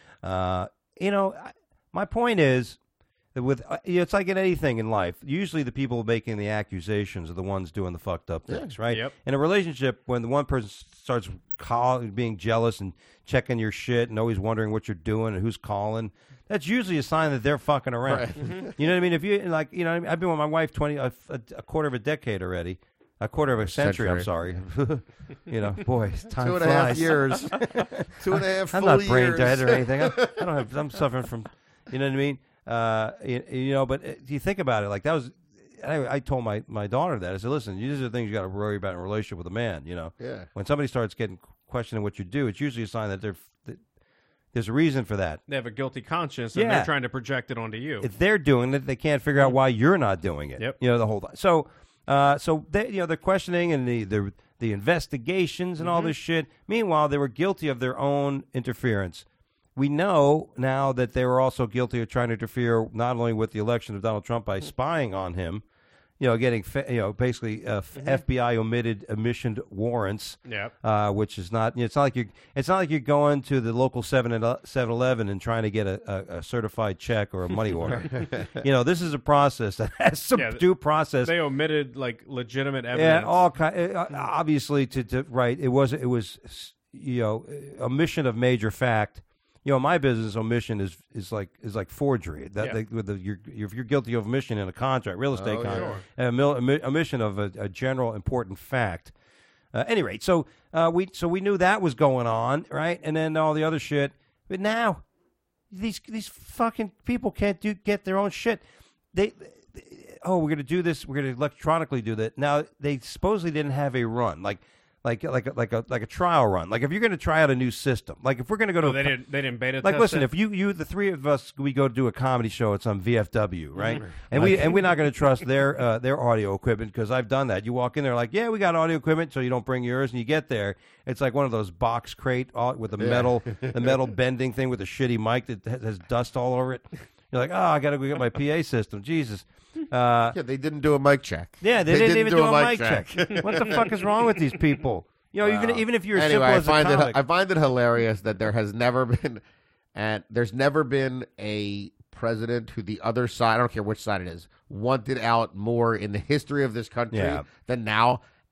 uh, you know, I, my point is that with uh, it's like in anything in life. Usually, the people making the accusations are the ones doing the fucked up things, right? Yep. In a relationship, when the one person starts call, being jealous and checking your shit and always wondering what you're doing and who's calling, that's usually a sign that they're fucking around. You know what I mean? If you like, you know, what I mean? I've been with my wife twenty a, a, a quarter of a decade already. A quarter of a century, I'm sorry. you know, boy, time Two and a half flies. years. Two and a half I'm full not brain years. dead or anything. I, I don't have. I'm suffering from, you know what I mean. Uh, you, you know, but uh, you think about it, like that was. I, I told my, my daughter that I said, listen, these are the things you got to worry about in a relationship with a man. You know, Yeah. when somebody starts getting questioning what you do, it's usually a sign that they're that there's a reason for that. They have a guilty conscience, and Yeah. they're trying to project it onto you. If they're doing it, they can't figure out why you're not doing it. Yep. You know the whole time. So, uh, so they, you know, they're questioning and the the, the investigations and all this shit. Meanwhile, they were guilty of their own interference. We know now that they were also guilty of trying to interfere not only with the election of Donald Trump by spying on him, you know, getting fa- you know basically uh, f- F B I omitted emission warrants. Yep. Uh, which is not. It's not like you're. It's not like you're going to the local seven eleven and trying to get a, a, a certified check or a money order. You know, this is a process that has some Yeah, th- due process. They omitted like legitimate Yeah, evidence. all kind. Obviously, to, to right, it was it was you know omission of major fact. You know, my business omission is is like is like forgery. That Yeah. like, with the, you're, if you're guilty of omission in a contract, real estate Oh, contract, a mil, omi- omission of a, a general important fact. Uh, any rate, so uh, we so we knew that was going on, right? And then all the other shit. But now these these fucking people can't do get their own shit. They, they oh, we're gonna do this. We're gonna electronically do that. Now they supposedly didn't have a run like. Like like a, like a like a trial run. Like if you're going to try out a new system. Like if we're going to go to Oh, a they co- didn't. They didn't beta like test listen, it? if you you the three of us we go do a comedy show at some V F W, right? And we and we're not going to trust their uh, their audio equipment because I've done that. You walk in there like, yeah, we got audio equipment, so you don't bring yours, and you get there, it's like one of those box crate au- with the metal the metal bending thing with a shitty mic that has, has dust all over it. You're like, oh, I got to go get my P A system. Jesus. Uh, Yeah, they didn't do a mic check. yeah, they, didn't, even do a mic check. What the fuck is wrong with these people? You know, even even if you're as Anyway, simple I as a find it comic. I find it hilarious that there has never been, and there's never been a president who the other side, I don't care which side it is, wanted out more in the history of this country Yeah. than now.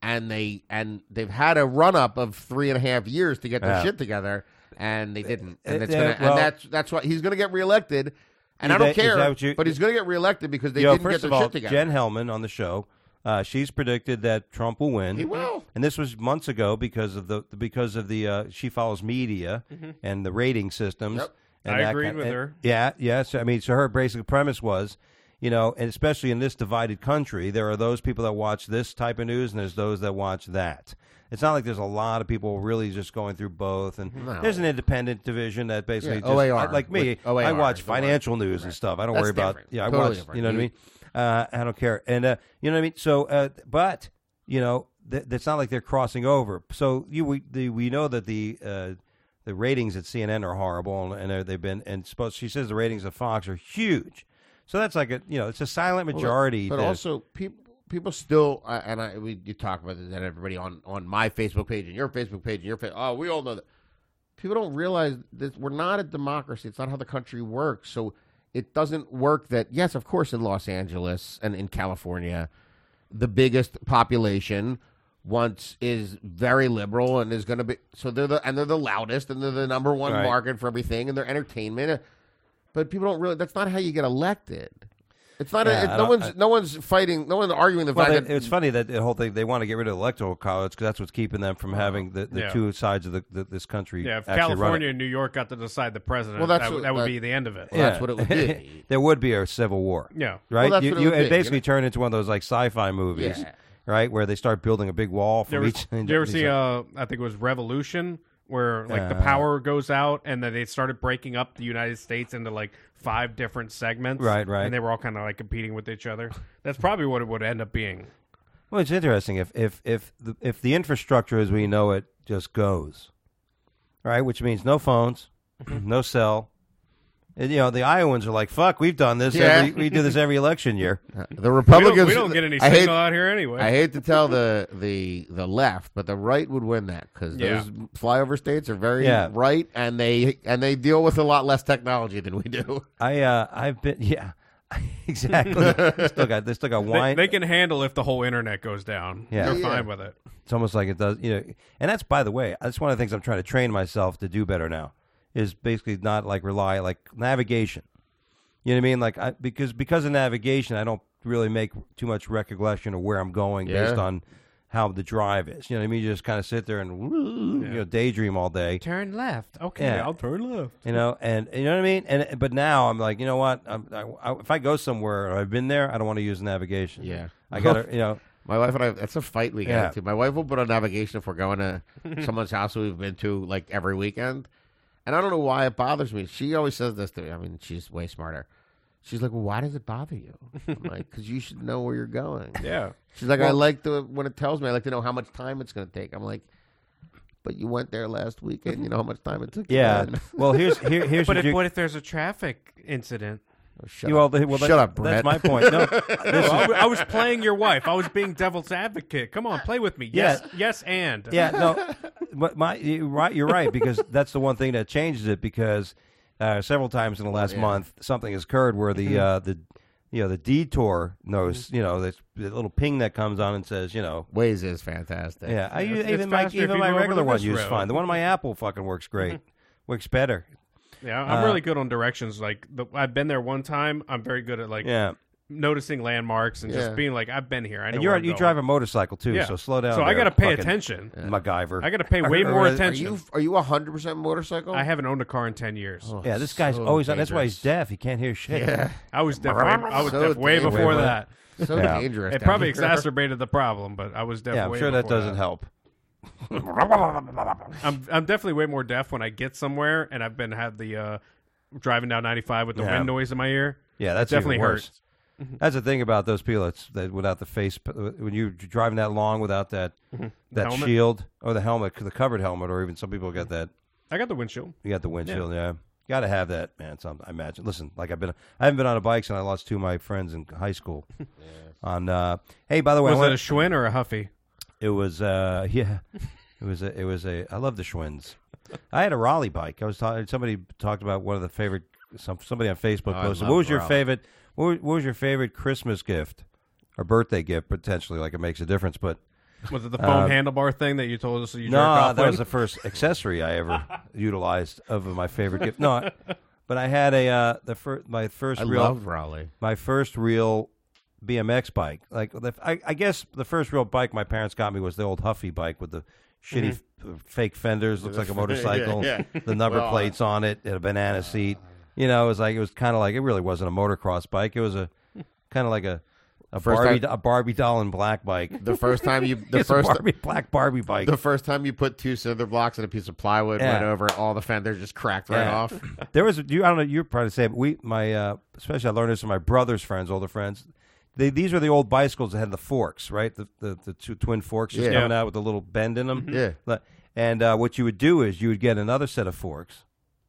and they and they've had a run up of three and a half years to get their Yeah. shit together, and they didn't. And, Uh, it's yeah, gonna, well- and that's that's why he's going to get reelected. And Is I don't that- is care, that what you- but he's going to get reelected because they Yo, didn't first get their of all, shit together. Jen Hellman on the show, uh, she's predicted that Trump will win. He will. And this was months ago because of the because of the uh, she follows media and the rating systems. Yep. And I that agreed kind- with and- her. Yeah, yes. I mean, so her basic premise was, you know, and especially in this divided country, there are those people that watch this type of news and there's those that watch that. It's not like there's a lot of people really just going through both, and No. there's an independent division that basically Yeah, just O A R, I- like me. with O A R I watch is the word. financial news and stuff. I don't That's worry about different. yeah. I Totally watch. different. You know what I You- mean? Uh, I don't care, and uh, you know what I mean. So, uh, but you know, th- it's not like they're crossing over. So you we the, we know that the uh, the ratings at C N N are horrible, and, and they're- they've been and supposed she says the ratings of Fox are huge. So that's like a you know it's a silent majority. But that- also, people people still, uh, and I we you talk about this, and everybody on, on my Facebook page and your Facebook page and your face. Oh, we all know that. People don't realize that we're not a democracy. It's not how the country works. So it doesn't work that, yes, of course, in Los Angeles and in California, the biggest population once is very liberal and is going to be, so they're the, and they're the loudest and they're the number one Right. market for everything and their entertainment. But people don't really, that's not how you get elected. It's not. Yeah, a, it, I no don't- one's. I- no one's fighting. No one's arguing the Well, fact they, that it's funny that the whole thing they want to get rid of the electoral college because that's what's keeping them from having the, the Yeah. two sides of the, the, this country. Yeah, if actually run it. California and New York got to decide the president, Well, that's that, would- what- that would that- be the end of it. Well, that's what it would be. There would be a civil war. Yeah. Right. Well, that's you, what it you would it be, basically you know? turn into one of those like sci-fi movies, Yeah. right, where they start building a big wall There from was, each. did you ever see? Uh, I think it was Revolution, where like the Uh, power goes out, and then they started breaking up the United States into like five different segments. Right, right. And they were all kind of like competing with each other. That's probably what it would end up being. Well, it's interesting if if if the, if the infrastructure as we know it just goes, right, which means no phones, no cell. And, you know, the Iowans are like, "Fuck, we've done this. Yeah. Every, we do this every election year." the We Republicans. don't, we don't get any I hate, signal out here anyway. I hate to tell the the the left, but the right would win that because Yeah. those flyover states are very Yeah. right, and they and they deal with a lot less technology than we do. I uh, I've been yeah, exactly. they still got they still got they, wine. they can handle if the whole internet goes down. Yeah. They're Yeah. fine with it. It's almost like it does, you know. And that's, by the way, that's one of the things I'm trying to train myself to do better now. Is basically not like rely like navigation. You know what I mean? Like I, because because of navigation, I don't really make too much recollection of where I'm going Yeah. based on how the drive is. You know what I mean? You just kind of sit there and woo, you know daydream all day. Turn left. Okay, Yeah. I'll turn left. You know, and you know what I mean. And but now I'm like, you know what? I'm, I, I, if I go somewhere or I've been there, I don't want to use navigation. Yeah. I gotta, you know. My wife and I, that's a fight we get Yeah. into. My wife will put on navigation if we're going to someone's house we've been to like every weekend. And I don't know why it bothers me. She always says this to me. I mean, she's way smarter. She's like, well, why does it bother you? I'm like, because you should know where you're going. Yeah. She's like, I like the when it tells me, I like to know how much time it's going to take. I'm like, but you went there last weekend. You know how much time it took. you Yeah. then." Well, here's here, here's But what if, you- what if there's a traffic incident? Oh, shut you all, up. well, Shut that- up, Brett. That's my point. No, this Well, I, is, w- I was playing your wife. I was being devil's advocate. Come on, play with me. Yes, yes, and yeah, no, but my you're right. You're right because that's the one thing that changes it because uh, several times in the last yeah. month something has occurred where the uh, the you know the detour knows you know this the little ping that comes on and says you know Waze is fantastic. yeah I use, it's even my faster if even you my go over regular to one this uses road. fine. The one on my Apple fucking works great, works better. yeah. I'm Uh, really good on directions. Like the, I've been there one time. I'm very good at like Yeah, noticing landmarks and Yeah. just being like, I've been here. I know and where you're I'm you going. drive a motorcycle too, Yeah. so slow down. So I there, got to pay fucking attention. MacGyver. I got to pay way Or- more or- are Are attention. you are you a hundred percent motorcycle? I haven't owned a car in ten years. Oh, Yeah, this guy's so always on. That's why he's dangerous. deaf. He can't hear shit. Yeah, I was deaf. Way, I was So deaf way dangerous. before Wait, what? that. so Yeah. dangerous. It down probably here. exacerbated the problem, but I was deaf. Yeah, I'm way sure that before doesn't help. I'm I'm definitely way more deaf when I get somewhere, and I've been had the uh, driving down ninety-five with the Yeah. wind noise in my ear. Yeah, that's it definitely even worse. hurts. That's the thing about those pilots that without the face when you're driving that long without that that helmet? shield or the helmet, the covered helmet, or even some people get that. I got the windshield. You got the windshield, yeah. Got to have that, man. Some I imagine. Listen, like I've been, I haven't been on a bike since I lost two of my friends in high school. On uh, hey, by the way, Was I it wanna- a Schwinn or a Huffy? it was uh, yeah, it was a, it was a. I love the Schwinns. I had a Raleigh bike. I was talking. Somebody talked about one of the favorite. Some somebody on Facebook Oh, I posted. love What was your Raleigh. favorite? What was, what was your favorite Christmas gift or birthday gift? Potentially, like it makes a difference. But Was it the foam Um, handlebar thing that you told us you jerked No, off that with? was the first accessory I ever utilized of my favorite gift. No, but I had a uh, the first my first I real loved Raleigh. my first real B M X bike. Like the, I, I guess the first real bike my parents got me was the old Huffy bike with the shitty Mm-hmm. f- fake fenders, looks like a motorcycle, Yeah, yeah. the number Well, plates on it, and a banana seat. You know, it was like it was kind of like it really wasn't a motocross bike. It was a kind of like a a First Barbie time- a Barbie doll in black bike. The first time you, the It's first, a Barbie, black Barbie bike. the first time you put two cinder blocks and a piece of plywood Yeah. went over it, all the fenders just cracked right Yeah. off. There was you. I don't know. You're probably the same. We, my, uh, especially I learned this from my brother's friends, older friends. They, these were the old bicycles that had the forks, right? The the, the two twin forks just Yeah. coming out with a little bend in them. Yeah. Like- And uh, what you would do is you would get another set of forks,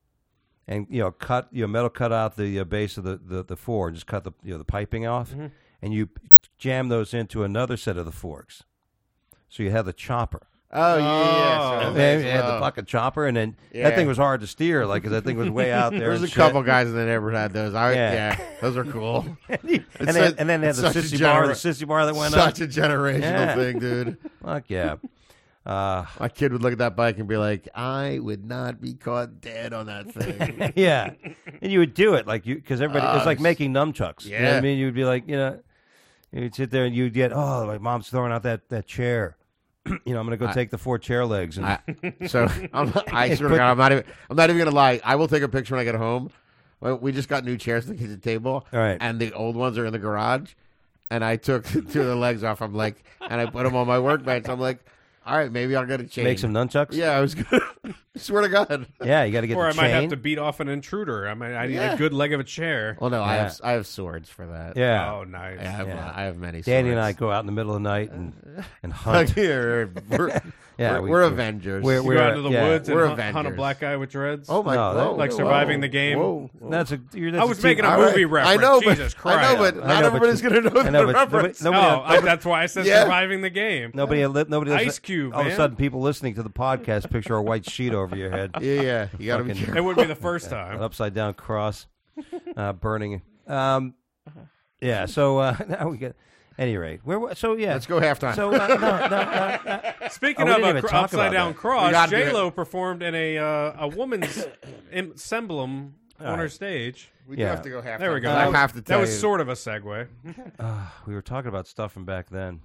and you know cut you know metal cut out the uh, base of the, the the four, and just cut the you know the piping off, Mm-hmm. and you jam those into another set of the forks. So you have the chopper. Oh, yeah, yeah. So And that's- you had the oh. fucking chopper, and then Yeah. that thing was hard to steer, like because that thing was way out there. There's and a shit. couple guys in the neighborhood had those. I, Yeah. yeah. those are cool. and, It's then, such- and then they had it's the such a sissy bar, the genera- sissy bar that went Such up. a generational Yeah. thing, dude. Fuck yeah. Uh, My kid would look at that bike and be like, "I would not be caught dead on that thing." yeah, and you would do it like you because everybody it was Uh, like making nunchucks. You know what I yeah. mean, you'd be like, you know, you'd sit there and you'd get, oh, my mom's throwing out that that chair. you know, I'm gonna go I- take the four chair legs and I, so I'm, I swear to God, I'm not even. I'm not even gonna lie. I will take a picture when I get home. Well, we just got new chairs for the kitchen table, All right. and the old ones are in the garage. And I took two of the legs off. I'm like, and I put them on my workbench. I'm like, all right, maybe I'll get a chain. make some nunchucks. Yeah, I was gonna. swear to God. yeah, you got to get Or the I might chain. have to beat off an intruder. I might. I need Yeah. a good leg of a chair. Well, no, I Yeah. have I have swords for that. yeah. Oh, nice. Yeah, I have, Yeah. I have many. Danny and I swords. go out in the middle of the night and and Like, hunt. here, we're, Yeah, we're, we- we're we- Avengers. we're- You we're- go out into the yeah. woods and We're hunt, hunt a Avengers. black guy with dreads. oh my No, that- God! Like surviving the game? Whoa, whoa. That's a. You're, that's I a was T V making a All movie right. reference. I know, Jesus but Christ. I know, but I not know, but everybody's you- going to know I the know, but nobody, reference. nobody, Oh, I, that's why I said Yeah. surviving the game. nobody, nobody. Ice listen- Cube, All of a man. sudden, people listening to the podcast picture a white sheet over your head. yeah, yeah, you got to be Fucking- careful. It would be the first An time. upside down cross, uh, burning. Um, yeah. So uh, now we get. Any rate, where? So yeah. Let's go halftime. So uh, no, no, no, no. Speaking Oh, we of didn't a even cr- talk upside about down that. We cross, gotta do J Lo performed in a uh, a woman's em- emblem on her right. stage. we yeah. do have to go halftime. There we go. I That was, have to that tell was you, sort of a segue. Uh, we were talking about stuff from back then.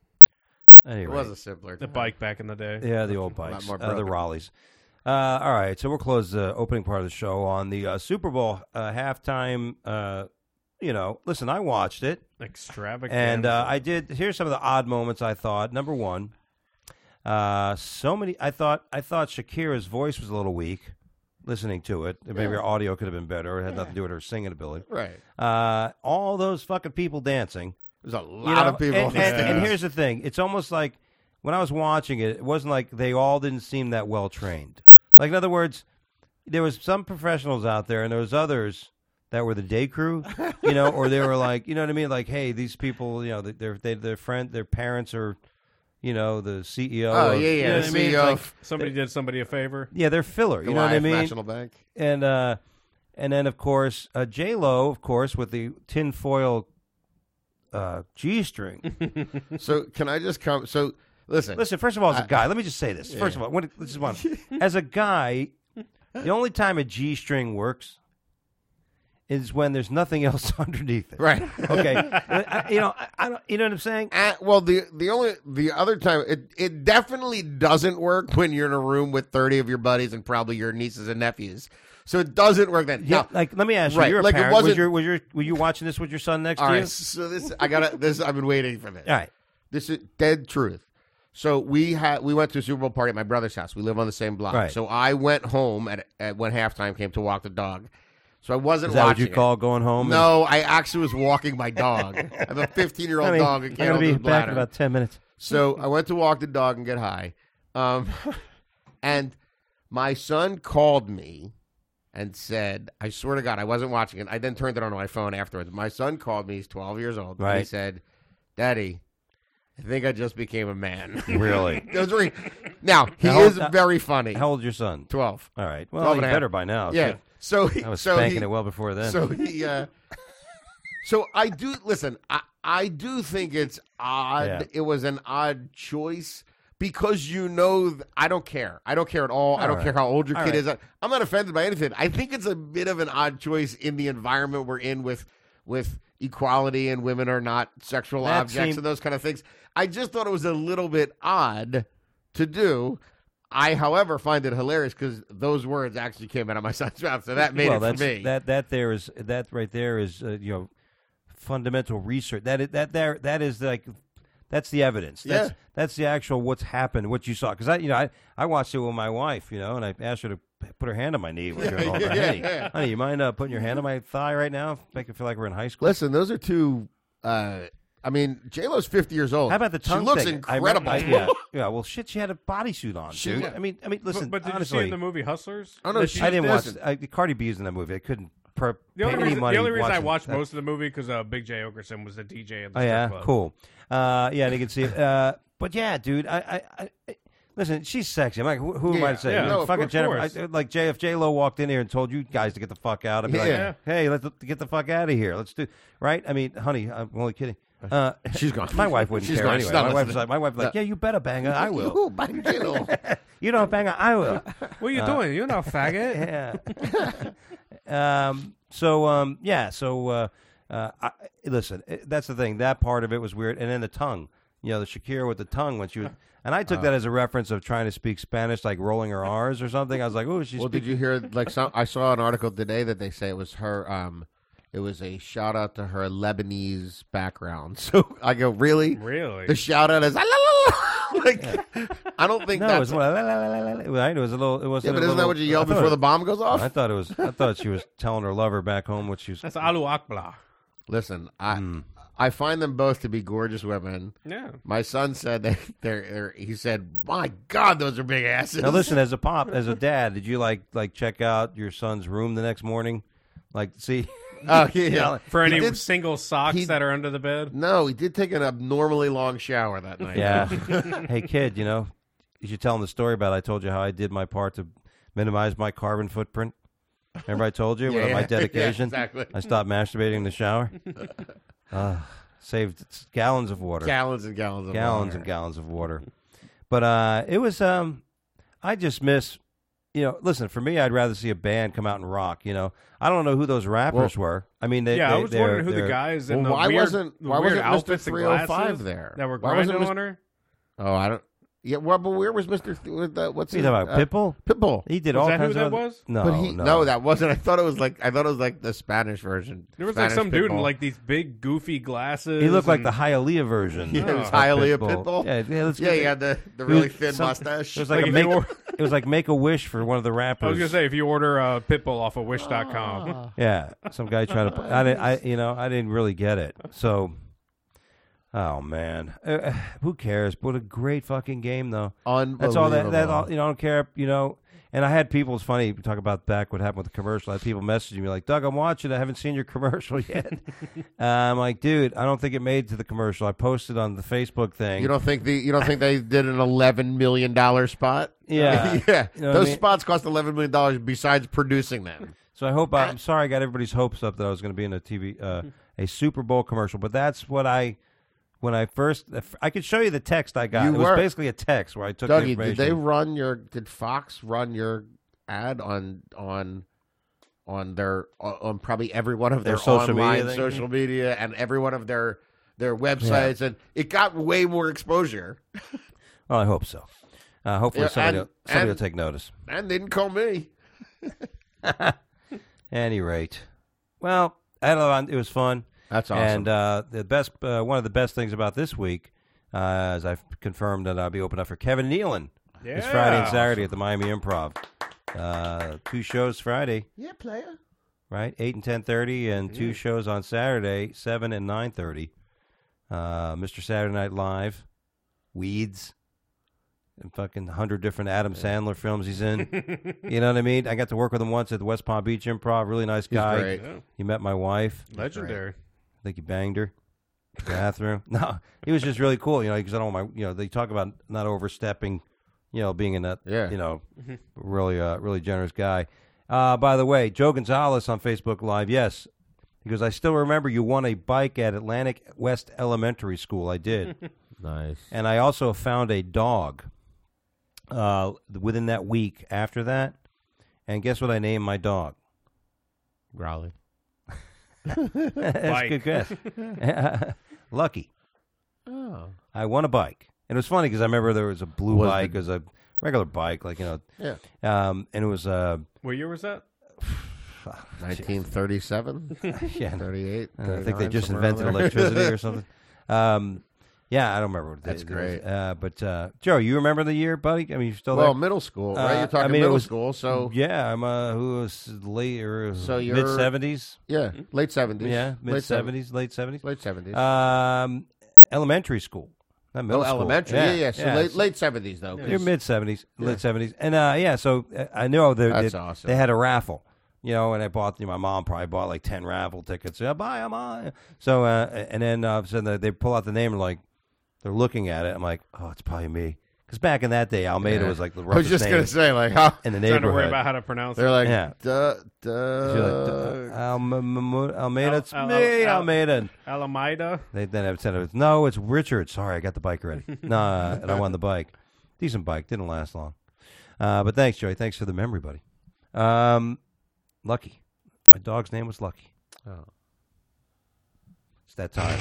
it Anyway, was a simpler. The bike back in the day. yeah, the old lot bikes, more uh, the broken. Raleighs. Uh, all right, so we'll close the opening part of the show on the uh, Super Bowl uh, halftime. Uh, you know, listen, I watched it. Extravagant. And uh, I did. Here's some of the odd moments I thought. Number one, uh, so many. I thought. I thought Shakira's voice was a little weak. Listening to it, maybe her audio could have been better. It had nothing to do with her singing ability. Right. Uh, all those fucking people dancing. There's a lot You know, of people. And, on the and, stage. and here's the thing: it's almost like when I was watching it, it wasn't like they all didn't seem that well trained. Like in other words, there was some professionals out there, and there was others that were the day crew, you know, or they were like, you know what I mean? Like, hey, these people, you know, their they, their friend, their parents are, you know, the C E O. Oh, of- yeah, you yeah, know the what I mean? C E O It's like- of Somebody did somebody a favor. yeah, they're filler. You know what I Goliath mean? National Bank. And uh, and then of course uh, J Lo, of course, with the tinfoil uh, G string. So can I just come? So listen, Listen, first of all, as a I- guy, let me just say this. First of all, when, this is one. As a guy, the only time a G string works is when there's nothing else underneath it. right? Okay, I, you know, I, I don't. You know what I'm saying? Uh, well, the the only the other time it it definitely doesn't work when you're in a room with thirty of your buddies and probably your nieces and nephews. So it doesn't work then. Yeah. Now, Like, let me ask you. right, You're a like, it parent. Was wasn't- your, was your, were you watching this with your son next all to right. you? So this I gotta this I've been waiting for this. All right. This is dead truth. So we had we went to a Super Bowl party at my brother's house. We live on the same block. Right. So I went home at, at when halftime came to walk the dog. So I wasn't Is that what watching you call going home? it. No, I actually was walking my dog. I have a fifteen year I old mean, dog who I'm can't gonna hold be his back bladder. in about ten minutes. So I went to walk the dog and get high. Um, and my son called me and said, I swear to God, I wasn't watching it. I then turned it on my phone afterwards. My son called me. He's twelve years old. And he Right. said, Daddy, I think I just became a man. Really? Those were- now, he How is old- very funny. How old is your son? twelve. All right. twelve Well, and you a half. better by now. Yeah. So So he, I was so spanking he, it well before then. So he, uh, so I do listen. I, I do think it's odd. Yeah. It was an odd choice because you know th- I don't care. I don't care at all. I All don't right. care how old your All kid right. is. I'm not offended by anything. I think it's a bit of an odd choice in the environment we're in with with equality and women are not sexual That objects seemed- and those kind of things. I just thought it was a little bit odd to do. I, however, find it hilarious because those words actually came out of my son's mouth, so that made well, it for that's, me. That that there is that right there is uh, you know fundamental research. That is, that there that is like that's the evidence. That's, Yeah. that's the actual what's happened, what you saw. Because I you know I, I watched it with my wife, you know, and I asked her to put her hand on my knee. When Yeah, yeah, yeah, honey, yeah. honey, you mind uh, putting your hand on my thigh right now? Make it feel like we're in high school. Listen, those are two. Uh, I mean, J Lo's fifty years old. How about the tongue She looks thing? I incredible. remember- I- yeah, yeah. Well, shit, she had a bodysuit on, She- dude. I mean, I mean, listen. but, but did honestly, you see in the movie Hustlers? Oh, no, that she- I didn't watch. Listen. I, Cardi B is in that movie. I couldn't. Per, The only pay any reason, money the only reason I watching watched that. most of the movie because uh, Big J Okerson was the D J at the Oh strip yeah, club. cool. Uh, yeah, and you can see it. Uh, but yeah, dude, I, I, I listen. She's sexy. I'm like, who, who am I Yeah, to say? yeah. You No, of fucking course. Jennifer. I, like J F J Lo walked in here and told you guys to get the fuck out. I'd be Yeah. like, hey, let's get the fuck out of here. Let's do right. I mean, honey, I'm only kidding. Uh, She's gone. My wife wouldn't She's care gone. anyway. She's not My wife's listening. like, my wife's like, No. yeah, you better bang her. I will. Ooh, bang J-Lo. You don't bang her. I will. What are you doing? You're not a faggot. Yeah. um. So um. Yeah. So uh. uh I, listen, it, that's the thing. That part of it was weird, and then the tongue. You know, the Shakira with the tongue when she was, and I took that as a reference of trying to speak Spanish, like rolling her R's or something. I was like, oh, she's. Well, did you hear? Like, some, I saw an article today that they say it was her. Um, it was a shout out to her Lebanese background. So I go, really? Really? The shout out is "Ah, la, la, la." like, I don't think No, it that's. was, la, la, la, la, la, la. Right? It was a little. It was. yeah, but isn't that what you yell before the bomb goes off? I thought it was. I thought she was telling her lover back home what she was. That's Alu Akbar. Listen, I Hmm. I find them both to be gorgeous women. Yeah. My son said that they're, they're. He said, "My God, those are big asses." Now listen, as a pop, as a dad, did you like like check out your son's room the next morning? Like, see. Oh yeah. know, For He any did- single socks he- that are under the bed. No, he did take an abnormally long shower that night. Yeah. Hey, kid, you know, you should tell him the story about I told you how I did my part to minimize my carbon footprint. Remember I told you Yeah, about my yeah. dedication? Yeah, exactly. I stopped masturbating in the shower. Uh, saved gallons of water. Gallons and gallons of gallons water. and gallons of water. But uh, it was, um, I just miss, you know, listen, for me, I'd rather see a band come out and rock, you know. I don't know who those rappers were. I mean, they, yeah, they, I was they're- wondering who the they're- guys in Well, the why weird, wasn't- the why weird wasn't Mister outfits and three oh five glasses there? that were Why wasn't grinding Mister on her? Oh, I don't. Yeah, well, but where was Mister Th- with the, what's You his, talking about uh, Pitbull? Pitbull. He did Was all that who kinds that of was? No, but he, no, that wasn't. I thought it was like I thought it was like the Spanish version. There was Spanish like some dude in Pitbull. like these big goofy glasses. He looked like and- the Hialeah version. Yeah, it was of Hialeah Pitbull. Yeah, yeah, let's yeah, get he had the, the it was really thin some- mustache. It was like, Like a if make. you were- It was like Make a Wish for one of the rappers. I was gonna say if you order uh, Pitbull off of Wish dot com. Yeah, some guy tried to. I didn't. I you know I didn't really get it. So, oh man, uh, who cares? What a great fucking game though. That's all that. That all, you know. I don't care. You know. And I had people. It's funny. We talk about back what happened with the commercial. I had people messaging me like, "Doug, I'm watching. I haven't seen your commercial yet." uh, I'm like, "Dude, I don't think it made it to the commercial. I posted on the Facebook thing. You don't think the you don't think they did an eleven million dollar spot? Yeah. yeah. You know what Those I mean? spots cost eleven million dollars besides producing them. So I hope I, I'm sorry I got everybody's hopes up that I was going to be in a T V uh, a Super Bowl commercial, but that's what I when I first I could show you the text I got. You it was were. basically a text where I took the Dougie, information. did they run your? Did Fox run your ad on on on their on probably every one of their, Their social online media thing? social media and every one of their their websites, and it got way more exposure. Well, I hope so. Uh, hopefully Yeah, somebody, and- will, somebody and- will take notice. And they didn't call me. Any rate, well, I had a lot, it was fun. That's awesome. And uh, the best, uh, one of the best things about this week, uh, is I've confirmed that I'll be opening up for Kevin Nealon this Yeah. Friday and Saturday at the Miami Improv. Uh, two shows Friday, Yeah, player. right? Eight and ten thirty, and two shows on Saturday, seven and nine thirty. Uh, Mister Saturday Night Live, Weeds, and fucking hundred different Adam Sandler films he's in. You know what I mean? I got to work with him once at the West Palm Beach Improv. Really nice guy. great. Yeah. He met my wife. Legendary. I think he banged her. in the Bathroom. No, he was just really cool. You know, because I don't want my. You know, they talk about not overstepping. You know, being in that. Yeah. You know, really, uh, really generous guy. Uh, by the way, Joe Gonzalez on Facebook Live. Yes, He goes, I still remember you won a bike at Atlantic West Elementary School. I did. Nice. And I also found a dog uh, within that week after that. And guess what I named my dog? Growly. That's a good guess. Lucky. Oh. I won a bike. And it was funny because I remember there was a blue Was bike. the- It was a regular bike, like, you know. Yeah. Um, and it was, uh, What year was that? nineteen thirty-seven, yeah, thirty-eight. I think they thirty-nine, just somewhere invented around there. electricity or something. Um, yeah, I don't remember what That's it was. great. Uh, but, uh, Joe, you remember the year, buddy? I mean, you're still Well, there? middle school, right? Uh, You're talking I mean, it middle was- school, so Yeah, I'm, uh, who was late or So you're- mid seventies? yeah, late seventies. Yeah, late mid seven- seventies, late seventies. late seventies. Um, elementary school. Not middle oh, school. elementary. Yeah, yeah. So late it's- late seventies though. You're 'cause- mid seventies, late seventies, and uh, yeah. So uh, I know that That's that awesome. they had a raffle, you know, and I bought. You know, my mom probably bought like ten raffle tickets. Yeah, buy them on. So uh, and then uh, so they pull out the name and like they're looking at it. I'm like, oh, it's probably me. Because back in that day, Almeida Yeah. was like the I roughest was just name gonna say, like, how in the Trying to worry neighborhood. about how to pronounce they're it. like, Yeah. duh, She's like, duh. Al- Al- Almeida, it's Al- me, Al- Al- Almeida. Alameda. They then have said, it was, no, it's Richard. Sorry, I got the bike already. no, uh, and I won the bike. Decent bike. Didn't last long. Uh, but thanks, Joey. Thanks for the memory, buddy. Um, Lucky. My dog's name was Lucky. Oh. It's that time.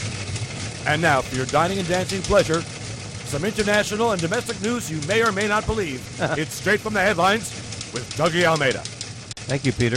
And now, for your dining and dancing pleasure, some international and domestic news you may or may not believe. It's straight from the headlines with Dougie Almeida. Thank you, Peter.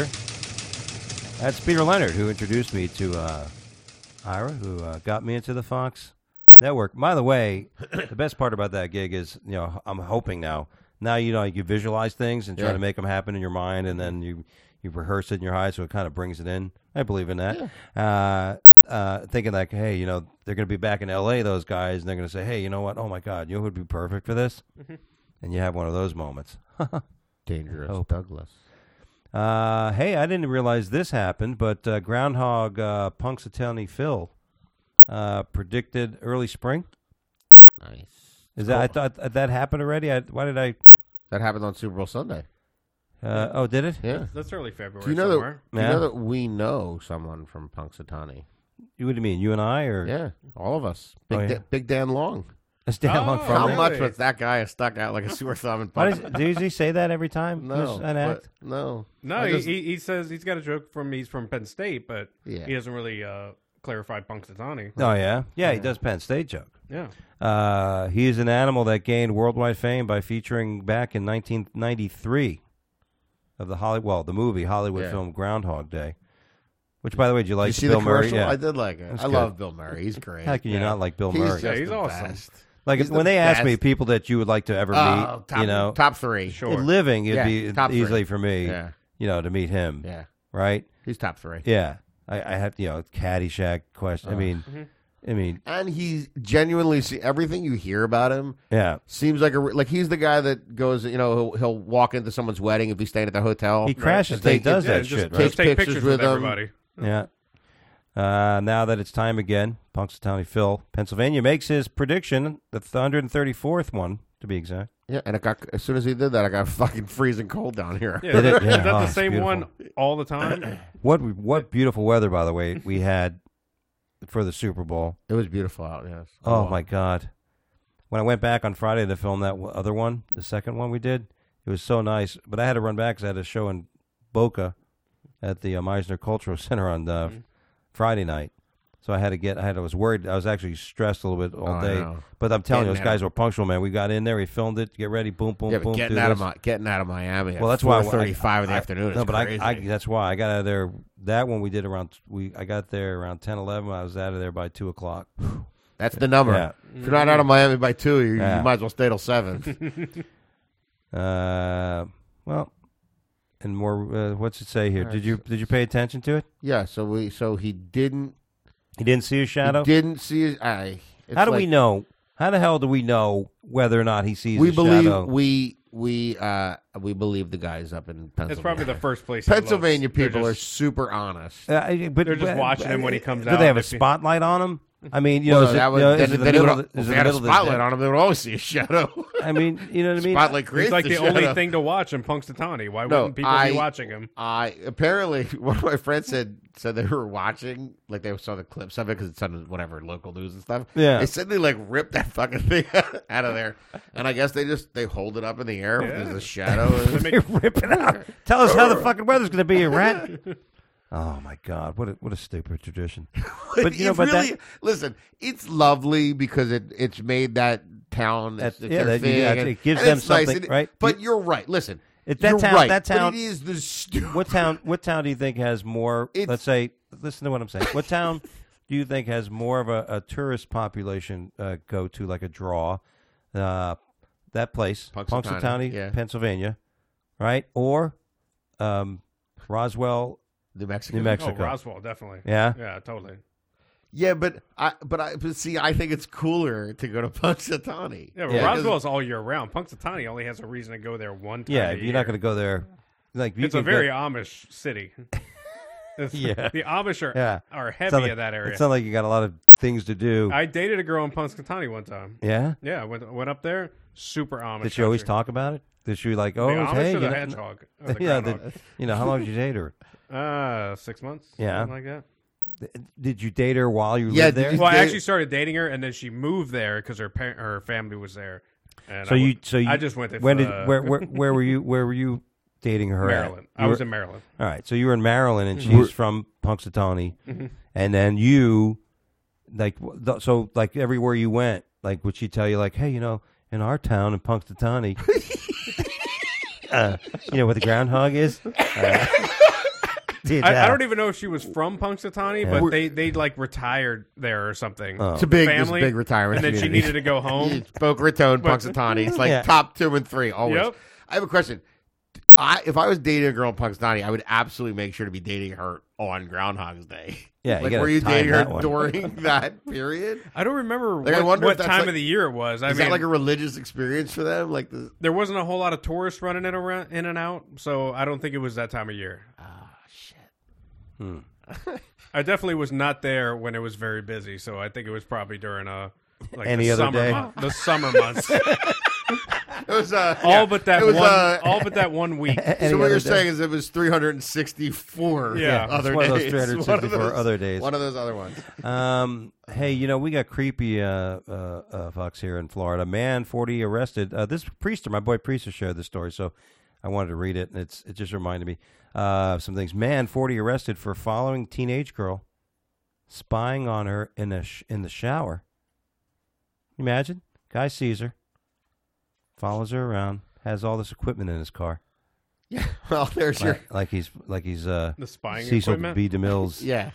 That's Peter Leonard, who introduced me to uh, Ira, who uh, got me into the Fox Network. By the way, the best part about that gig is, you know, I'm hoping now, now you know, you visualize things and try Yeah. to make them happen in your mind, and then you, you rehearse it in your head, so it kind of brings it in. I believe in that. Uh, uh, thinking like, hey, you know, they're going to be back in L A, those guys, and they're going to say, hey, you know what? Oh, my God, you know who would be perfect for this? And you have one of those moments. Dangerous Hope. Douglas. Uh, hey, I didn't realize this happened, but uh, Groundhog uh, Punxsutawney Phil uh, predicted early spring. Nice. Is that I thought that happened already? I, why did I? That happened on Super Bowl Sunday. Uh, oh, did it? Yeah. That's early February Do you know somewhere. that? Do you Yeah. know that we know someone from Punxsutawney? What do you mean? You and I, or Yeah, all of us. Big, Oh, yeah. Da- Big Dan Long. That's Dan Oh, Long from How there? much was that guy stuck out like a sore thumb in Why public? does, does he say that every time? No, There's an act. but- no, No, I he, just- he he says he's got a joke from he's from Penn State, but Yeah. he doesn't really uh, clarify Punxsutawney. Oh yeah, yeah. He does Penn State joke. Yeah. Uh, he is an animal that gained worldwide fame by featuring back in nineteen ninety-three of the Holly, well, the movie Hollywood Yeah. film Groundhog Day. Which, by the way, did you like Did you see Bill the Murray? commercial? Yeah. I did like it. That's I good. love Bill Murray. He's great. How can you Yeah. not like Bill He's Murray? Yeah, just he's the awesome. best. Like He's when the they ask me best. people that you would like to ever meet, Oh, top, you know, top three. Sure. living, it'd Yeah, be top three. easily for me, Yeah, you know, to meet him, yeah. right? He's top three. Yeah, I, I have, you know, Caddyshack question. I Oh. mean, I mean, And he's genuinely see everything you hear about him yeah. seems like a re- like he's the guy that goes. You know, he'll, he'll walk into someone's wedding if he's staying at the hotel. He crashes. And He take- does Yeah, that just, shit, just right? Takes take pictures pictures, with with, him. everybody. Yeah. Uh, now that it's time again, Punxsutawney Phil, Pennsylvania, makes his prediction, the one hundred thirty-fourth one, to be exact. Yeah, and it got as soon as he did that, I got fucking freezing cold down here. Yeah, Did it? is Yeah. that Oh, the it's same beautiful. one all the time? What what beautiful weather, by the way, we had for the Super Bowl. It was beautiful out. Yes. Oh, my God. When I went back on Friday to film that w- other one, the second one we did, it was so nice. But I had to run back because I had a show in Boca at the uh, Meisner Cultural Center on uh, Mm-hmm. Friday night. So I had to get, I had, I was worried. I was actually stressed a little bit all Oh, I day. know. But I'm telling you, Getting those guys out. were punctual, man. We got in there, we filmed it, get ready, boom, boom, Yeah, but boom. getting do out of this. my, getting out of Miami. Well, that's why I- thirty-five in the I- afternoon. No, is but I, crazy. I, that's why I got out of there. That one we did around, we I got there around ten, eleven. I was out of there by two o'clock. That's the number. Yeah. If you're not out of Miami by two, you, Yeah. you might as well stay till seven. Uh, well, and more. Uh, what's it say here? All right, Did you did you pay attention to it? yeah. So we so he didn't. He didn't see his shadow. He didn't see his. I. How do we know? How the hell do we know whether or not he sees We his believe shadow? we we uh we believe the guys up in Pennsylvania. It's probably the first place. he looks. Pennsylvania They're people are just- super honest. Uh, I- but, They're just but- watching him when he comes do out. they have a If he- spotlight on him? I mean, you Well, know, is it, that would, you know, then, is it the then it middle would, of the- is if it they the had a middle of the spotlight day? on him, they would always see a shadow. I mean, you know what I mean? Spotlight creates He's like the, shadow. only thing to watch in Punxsutawney. Why No, wouldn't people I- be watching him? I apparently one of my friends said said they were watching, like they saw the clips of it because it's on whatever local news and stuff. Yeah. They said they like ripped that fucking thing out of there, and I guess they just they hold it up in the air. Yeah. There's a shadow. And They rip it out. Tell us how the fucking weather's going to be, you rat. Oh my God! What a what a stupid tradition. But you know, It but really, that, listen, it's lovely because it it's made that town. That's- It's, it's yeah, their that- thing, yeah, and- it gives and them it's nice, something, and- right? But you're right. Listen, It- that you're town- right. that town- But it is the stupid. what town? What town do you think has more? It's- let's say, listen to what I'm saying. What town do you think has more of a, a tourist population uh, go to, like a draw? Uh, that place, Punxsutawney, Punxsutawney, yeah. Pennsylvania, right? Or um, Roswell, New Mexico. New Mexico. Oh, Roswell, definitely. Yeah? Yeah, totally. Yeah, but I but I but see, I think it's cooler to go to Punxsutawney. Yeah, but Yeah. Roswell's all year round. Punxsutawney only has a reason to go there one time Yeah, a you're year. not going to go there. Like you It's a can go- very Amish city. It's- Yeah. The Amish are, Yeah. are It's heavy not like- in that area. It's not like you got a lot of things to do. I dated a girl in Punxsutawney one time. yeah. Yeah, I went, went up there. Super Amish. Did she always country. talk about it? Did she like, oh, the Amish hey, or the you know- hedgehog? Or the yeah, groundhog? the, you know, how long did you date her? Uh, six months. Yeah. something like that. Did you date her while you Yeah, lived did there? you- Well, I date- actually started dating her, and then she moved there because her par- her family was there. And so I you, went- so you, I just went to when did uh, where, where where were you where were you dating her Maryland. at? I You was were- in Maryland. all right. So you were in Maryland, and Mhm. she's from Punxsutawney, Mhm. and then you, like, w- th- so like everywhere you went, like, would she tell you like, hey, you know, in our town in Punxsutawney, uh, you know where the groundhog is? Uh, did, I, I uh, don't even know if she was from Punxsutawney, Yeah. but they they like retired there or something. Oh. It's a big, Family, it's a big retirement. and then she community. needed to go home. It's Boca Raton, But- Punxsutawney. It's like Yeah. top two and three always. Yep. I have a question. I if I was dating a girl in Punxsutawney, I would absolutely make sure to be dating her on Groundhog's Day. Yeah, you like gotta were you time dating her that one. during that period? I don't remember Like, I what, wonder what if that's time like- of the year it was. I Is mean, that like a religious experience for them? Like the there wasn't a whole lot of tourists running in, around, in and out, so I don't think it was that time of year. oh shit. Hmm. I definitely was not there when it was very busy, so I think it was probably during a like Any the other summer day? month, the summer months. It was uh, all yeah, but that it was, one. uh, all but that one week. Any so what other you're day? saying is it was three hundred sixty-four Yeah, it's other one of those days. three hundred One of sixty-four those- other days. One of those other ones. Um, hey, you know, we got creepy uh, uh, uh, Fox here in Florida. Man, forty arrested. Uh, this Priester, my boy Priester, shared this story, so I wanted to read it, and it's it just reminded me uh, of some things. Man, forty arrested for following teenage girl, spying on her in a sh- in the shower. Imagine, guy sees her, follows her around, has all this equipment in his car, Yeah. Well, there's your like, like he's like he's uh, The spying Cecil equipment. B. DeMille's yeah.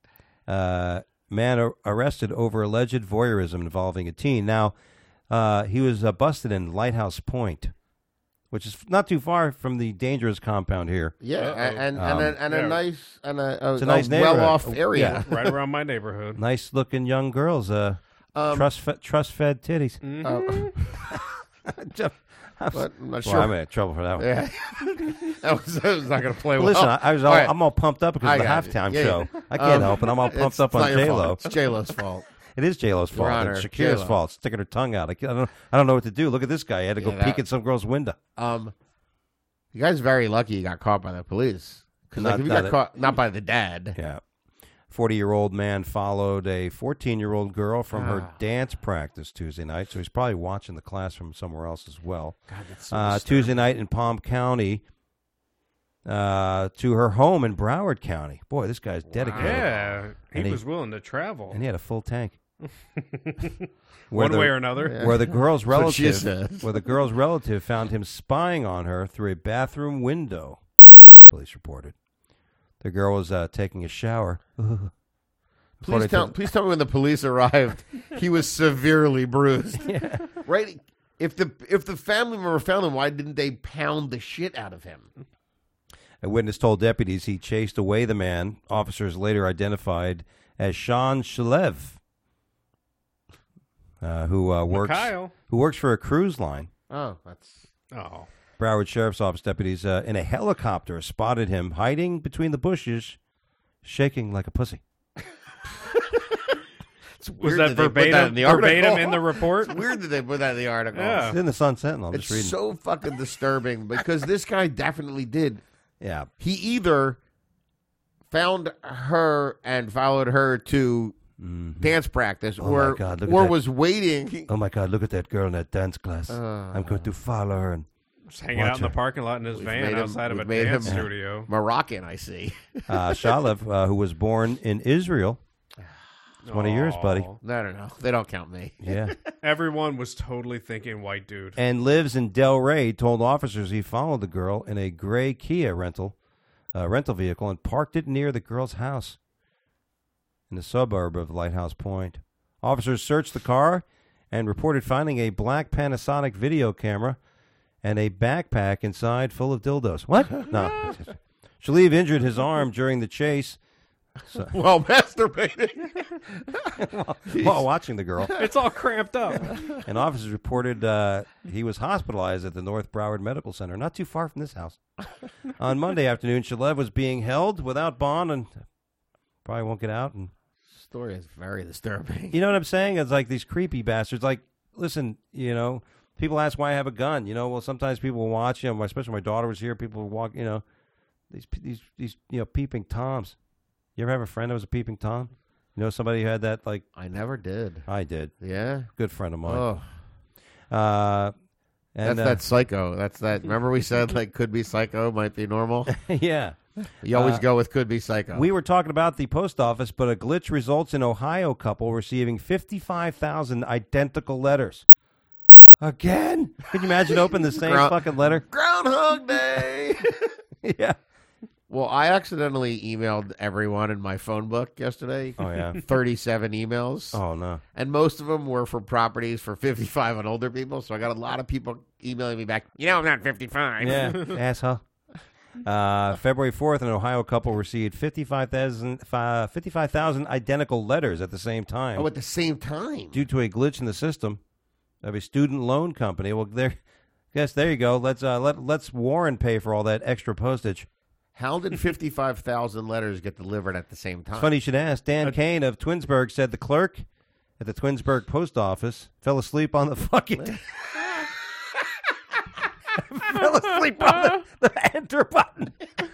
uh, man ar- arrested over alleged voyeurism involving a teen. Now, uh, he was uh, busted in Lighthouse Point, which is not too far from the dangerous compound here. Yeah, Uh-oh. and and, Um, and, a, and a yeah. nice and a, a, It's a nice a neighborhood. well-off Yeah. area. right around my neighborhood. Nice looking young girls, uh, Um, trust fe- trust fed titties. Mhm. uh, but I'm not Well, sure. I'm in trouble for that one. Yeah, that, was, that was not going to play well. Listen, I, I was all, All right. I'm all pumped up because I of the got you. halftime Yeah, show. yeah. I can't Um, help it. I'm all pumped it's up on not your J Lo. fault. It's J Lo's fault. It is J Lo's fault. Honor, It's Shakira's J-Lo. fault. Sticking her tongue out. I, can't- I don't. I don't know what to do. Look at this guy. He had to go Yeah, that- peek at some girl's window. Um, you guys very lucky you got caught by the police because like, Not- if you not got it- caught not by the dad. Yeah. forty-year-old man followed a fourteen-year-old girl from her Ah. dance practice Tuesday night, so he's probably watching the class from somewhere else as well. God, that's so Uh, disturbing. Tuesday night in Palm County uh, to her home in Broward County. Boy, this guy's dedicated. Yeah, he And he- was willing to travel And he had a full tank. one the, way or another. Yeah. Where the girl's That's what she relative, said. where the girl's relative found him spying on her through a bathroom window. Police reported. The girl was uh, taking a shower. Please According tell, to- please tell me when the police arrived, he was severely bruised. Right? If the if the family member found him, why didn't they pound the shit out of him? A witness told deputies he chased away the man. Officers later identified as Sean Shalev, uh, who uh, works Mikhail. who works for a cruise line. Oh, that's Oh, Broward Sheriff's Office deputies uh, in a helicopter spotted him hiding between the bushes, shaking like a pussy. it's It's Was weird that they put verbatim, that in the verbatim article. in the report? It's weird that they put that in the article. Yeah. It's in the Sun Sentinel. I'm It's just reading. so fucking disturbing because this guy definitely did. yeah. He either found her and followed her to dance practice, Oh, or my God, look at or that. was waiting. Oh, my God, look at that girl in that dance class. Uh, I'm going to follow her. And Just hanging Watch out in the her. parking lot in his We've van made him- outside of a we've made dance him- studio. Moroccan, I see. uh, Shalev, uh, who was born in Israel. It's one of yours, buddy. Aw. No, no, no. They don't count me. Yeah. Everyone was totally thinking white dude. And lives in Delray, told officers he followed the girl in a gray Kia rental uh, rental vehicle and parked it near the girl's house in the suburb of Lighthouse Point. Officers searched the car and reported finding a black Panasonic video camera and a backpack inside full of dildos. What? No. Shalev injured his arm during the chase so, Well, masturbating. while watching the girl. It's all cramped up. And officers reported uh, he was hospitalized at the North Broward Medical Center, not too far from this house. On Monday afternoon, Shalev was being held without bond and probably won't get out. And Story is very disturbing. you know what I'm saying? It's like these creepy bastards. Like, listen, you know, people ask why I have a gun. You know, well, sometimes people will watch. You know, especially my daughter was here. People will walk. You know, these these these you know peeping toms. You ever have a friend that was a peeping tom? You know somebody who had that? Like I never did. I did. Yeah. Good friend of mine. Oh, Uh, and that's uh, that psycho. That's that. Remember we said like could be psycho, might be normal. yeah. You always Uh, go with could be psycho. We were talking about the post office, but a glitch results in Ohio couple receiving fifty-five thousand identical letters. Again? Can you imagine opening the same Ground- fucking letter? Groundhog Day. Yeah. Well, I accidentally emailed everyone in my phone book yesterday. Oh, yeah. thirty-seven emails. Oh, no. And most of them were for properties for fifty-five and older people. So I got a lot of people emailing me back, you know, I'm not fifty-five. Yeah, asshole. Uh, February fourth, an Ohio couple received fifty-five thousand uh, fifty-five thousand identical letters at the same time Oh, at the same time. due to a glitch in the system of a student loan company. Well, there, guess there you go. Let's uh, let let's Warren pay for all that extra postage. How did fifty-five thousand letters get delivered at the same time? It's funny you should ask. Dan Kane of Twinsburg said the clerk at the Twinsburg post office fell asleep on the fucking fell asleep on the, the enter button.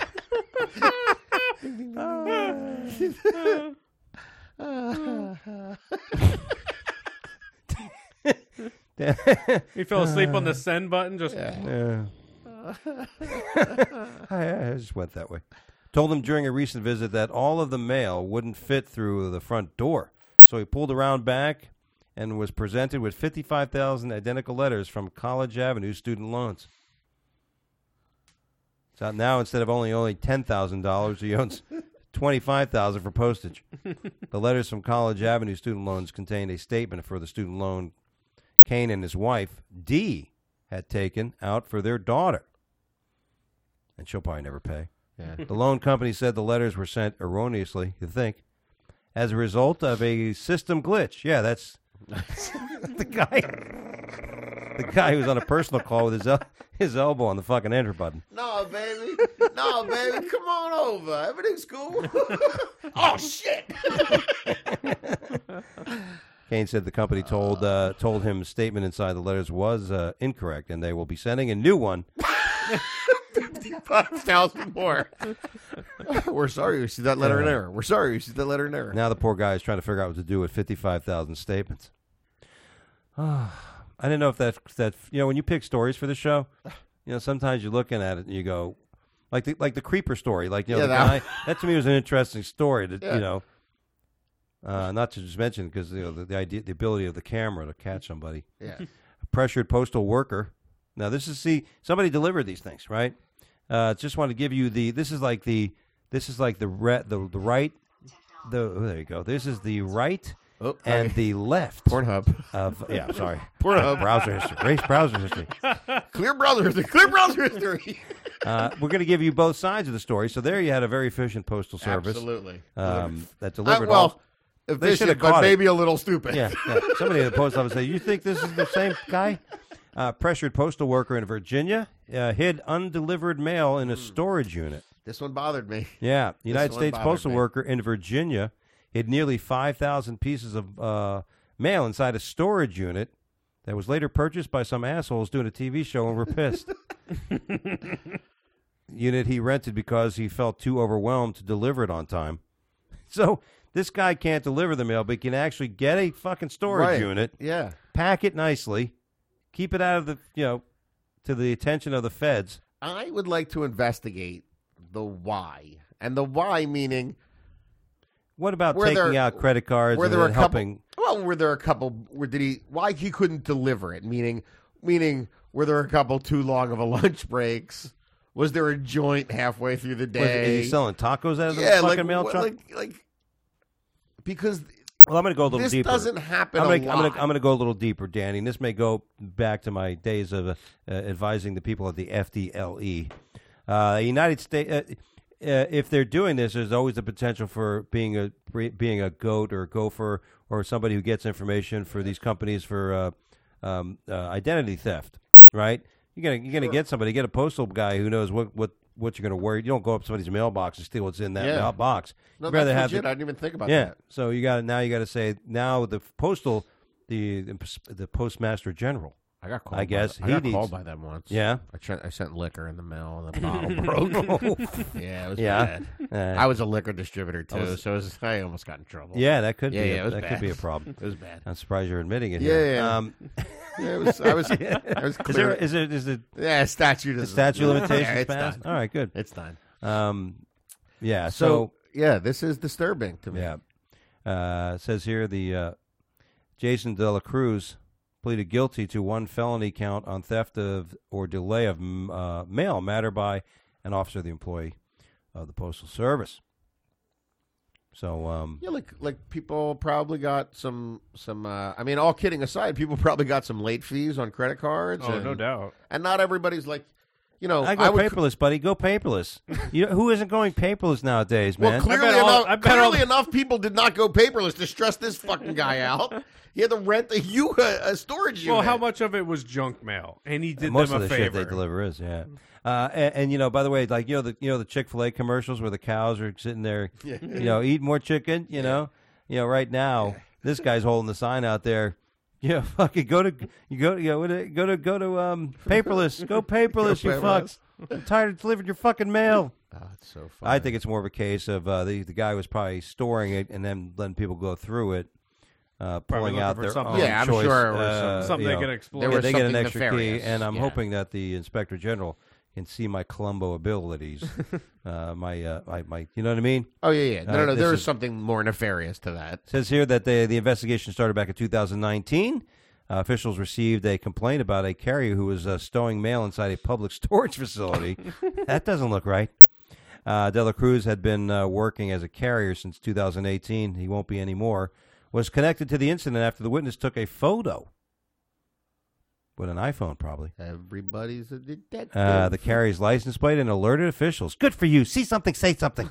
He fell asleep on the send button. Just Yeah. I, I just went that way. Told him during a recent visit that all of the mail wouldn't fit through the front door. So he pulled around back and was presented with fifty-five thousand identical letters from College Avenue student loans. So now instead of only only ten thousand dollars, he owns twenty-five thousand dollars for postage. The letters from College Avenue student loans contained a statement for the student loan Kane and his wife, Dee, had taken out for their daughter. And she'll probably never pay. Yeah. The loan company said the letters were sent erroneously, you think, as a result of a system glitch. Yeah, that's the guy. The guy who was on a personal call with his el- his elbow on the fucking enter button. No, baby. No, baby. Come on over. Everything's cool. Oh, shit. Kane said the company told uh, told him the statement inside the letters was uh, incorrect, and they will be sending a new one. Five thousand more. We're sorry you see that letter in error. We're sorry you see that letter in error. Now the poor guy is trying to figure out what to do with fifty-five thousand statements. I didn't know if that that you know when you pick stories for the show, you know sometimes you're looking at it and you go, like the like the creeper story, like you know Yeah, the that- guy that to me was an interesting story. That Yeah. you know, uh, not to just mention because you know the, the idea, the ability of the camera to catch somebody. Yeah. A pressured postal worker. Now this is see somebody delivered these things, right? Uh, just want to give you the. This is like the. This is like the re, the the right. The oh, there you go. This is the right Oh, and I- the left Pornhub. of yeah. Sorry, Pornhub. browser history. Race browser history. Clear browser history. Clear browser history. Uh, we're going to give you both sides of the story. So there you had a very efficient postal service Absolutely. um, that Uh, delivered well, all. if They they should should have but caught it. maybe a little stupid. Yeah, yeah. Somebody at the post office said, "You think this is the same guy?" Uh, pressured postal worker in Virginia uh, hid undelivered mail Hmm. in a storage unit. This one bothered me. Yeah, United one States bothered postal me. worker in Virginia hid nearly five thousand pieces of uh, mail inside a storage unit that was later purchased by some assholes doing a T V show and were pissed. Unit he rented because he felt too overwhelmed to deliver it on time. So this guy can't deliver the mail, but he can actually get a fucking storage Right. unit, Yeah. pack it nicely, keep it out of the, you know, to the attention of the feds. I would like to investigate the why. And the why meaning What about Were taking there- out credit cards were and there a then couple helping? Well, were there a couple where did he why he couldn't deliver it? Meaning meaning were there a couple too long of a lunch breaks? Was there a joint halfway through the Was, day? is he selling tacos out of the yeah, fucking like, mail what- truck? like like because Well, I'm going to go a little this deeper. doesn't happen I'm a gonna, I'm lot. gonna, I'm gonna go a little deeper, Danny. And this may go back to my days of uh, uh, advising the people at the F D L E. Uh, United States. Uh, uh, if they're doing this, there's always the potential for being a being a goat or a gopher or somebody who gets information for these companies for uh, um, uh, identity theft. Right? You're gonna you're gonna get somebody, get a postal guy who knows what what. What you're going to worry? You don't go up to somebody's mailbox and steal what's in that Yeah. mail box. No, You'd that's rather have legit. the- I didn't even think about yeah. that. So you got now you got to say now the postal, the the postmaster general. I got called. I guess by, he I got needs- called by them once. Yeah. I, sent I sent liquor in the mail and the bottle broke. Yeah, it was Yeah. bad. Uh, I was a liquor distributor too, was- so it was, I almost got in trouble. yeah, that could Yeah, be yeah, a, it was that bad. could be a problem. It was bad. I'm surprised you're admitting it. Yeah, here. yeah. Um, Yeah, it was. I was. I was is there clear. is it is it yeah, statute. the is- statute of limitations Yeah, it's passed? done. All right, good. It's done. Um, yeah. So, So, yeah, this is disturbing to me. yeah, uh, it says here the uh, Jason De La Cruz pleaded guilty to one felony count on theft of or delay of mm, uh, mail matter by an officer of the employee of the Postal Service. So, um, Yeah, like like people probably got some some. Uh, I mean, all kidding aside, people probably got some late fees on credit cards. Oh, and, no doubt. And not everybody's like, you know, I go would, paperless, buddy. Go paperless. You know, who isn't going paperless nowadays, man? Well, clearly I bet all- enough, I bet all clearly the- enough, people did not go paperless to stress this fucking guy out. He had to rent a, you a, a storage unit. Well, how much of it was junk mail? And he did Most them of a the favor. shit they deliver is, yeah. Uh, and, and you know, by the way, like you know the you know the Chick-fil-A commercials where the cows are sitting there, you know, eat more chicken. You know, you know, right now this guy's holding the sign out there. Yeah, fucking go to you go you know, go to go to um paperless. Go paperless, you paperless. fucks. I'm tired of delivering your fucking mail. Oh, it's so funny. I think it's more of a case of uh, the the guy was probably storing it and then letting people go through it, uh, pulling looking out for their something. own Yeah, I'm choice, sure it was uh, some- Something you they know, can explore. There yeah, was they get an something extra key, nefarious. and I'm Yeah. hoping that the inspector general can see my Columbo abilities. uh, my, uh, my, my, you know what I mean? Oh yeah, yeah. No, Uh, no, no. this There is is- something more nefarious to that. It says here that the the investigation started back in two thousand nineteen. Uh, officials received a complaint about a carrier who was uh, stowing mail inside a public storage facility. That doesn't look right. Uh, De La Cruz had been uh, working as a carrier since two thousand eighteen. He won't be anymore. Was connected to the incident after the witness took a photo with an iPhone, probably. Everybody's a detective. Uh, the carrier's license plate and alerted officials. Good for you. See something, say something.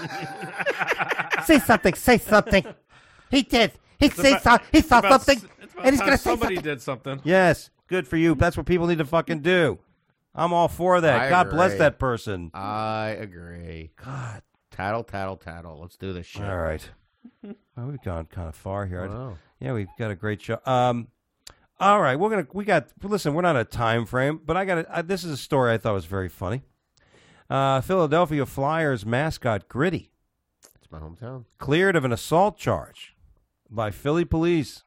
Say something. Say something. He did. He It's say about- so, He saw it's about something, s- it's about and he's time gonna say somebody something. did something. Yes, good for you. That's what people need to fucking do. I'm all for that. I God bless agree. that person. I agree. God. Tattle, tattle, tattle. Let's do this shit. All right. Well, we've gone kind of far here. I- Wow. Yeah, we've got a great show. Um, all right, we're gonna we got. Listen, we're not a time frame, but I got. A, I, this is a story I thought was very funny. Uh, Philadelphia Flyers mascot Gritty It's my hometown. cleared of an assault charge by Philly police.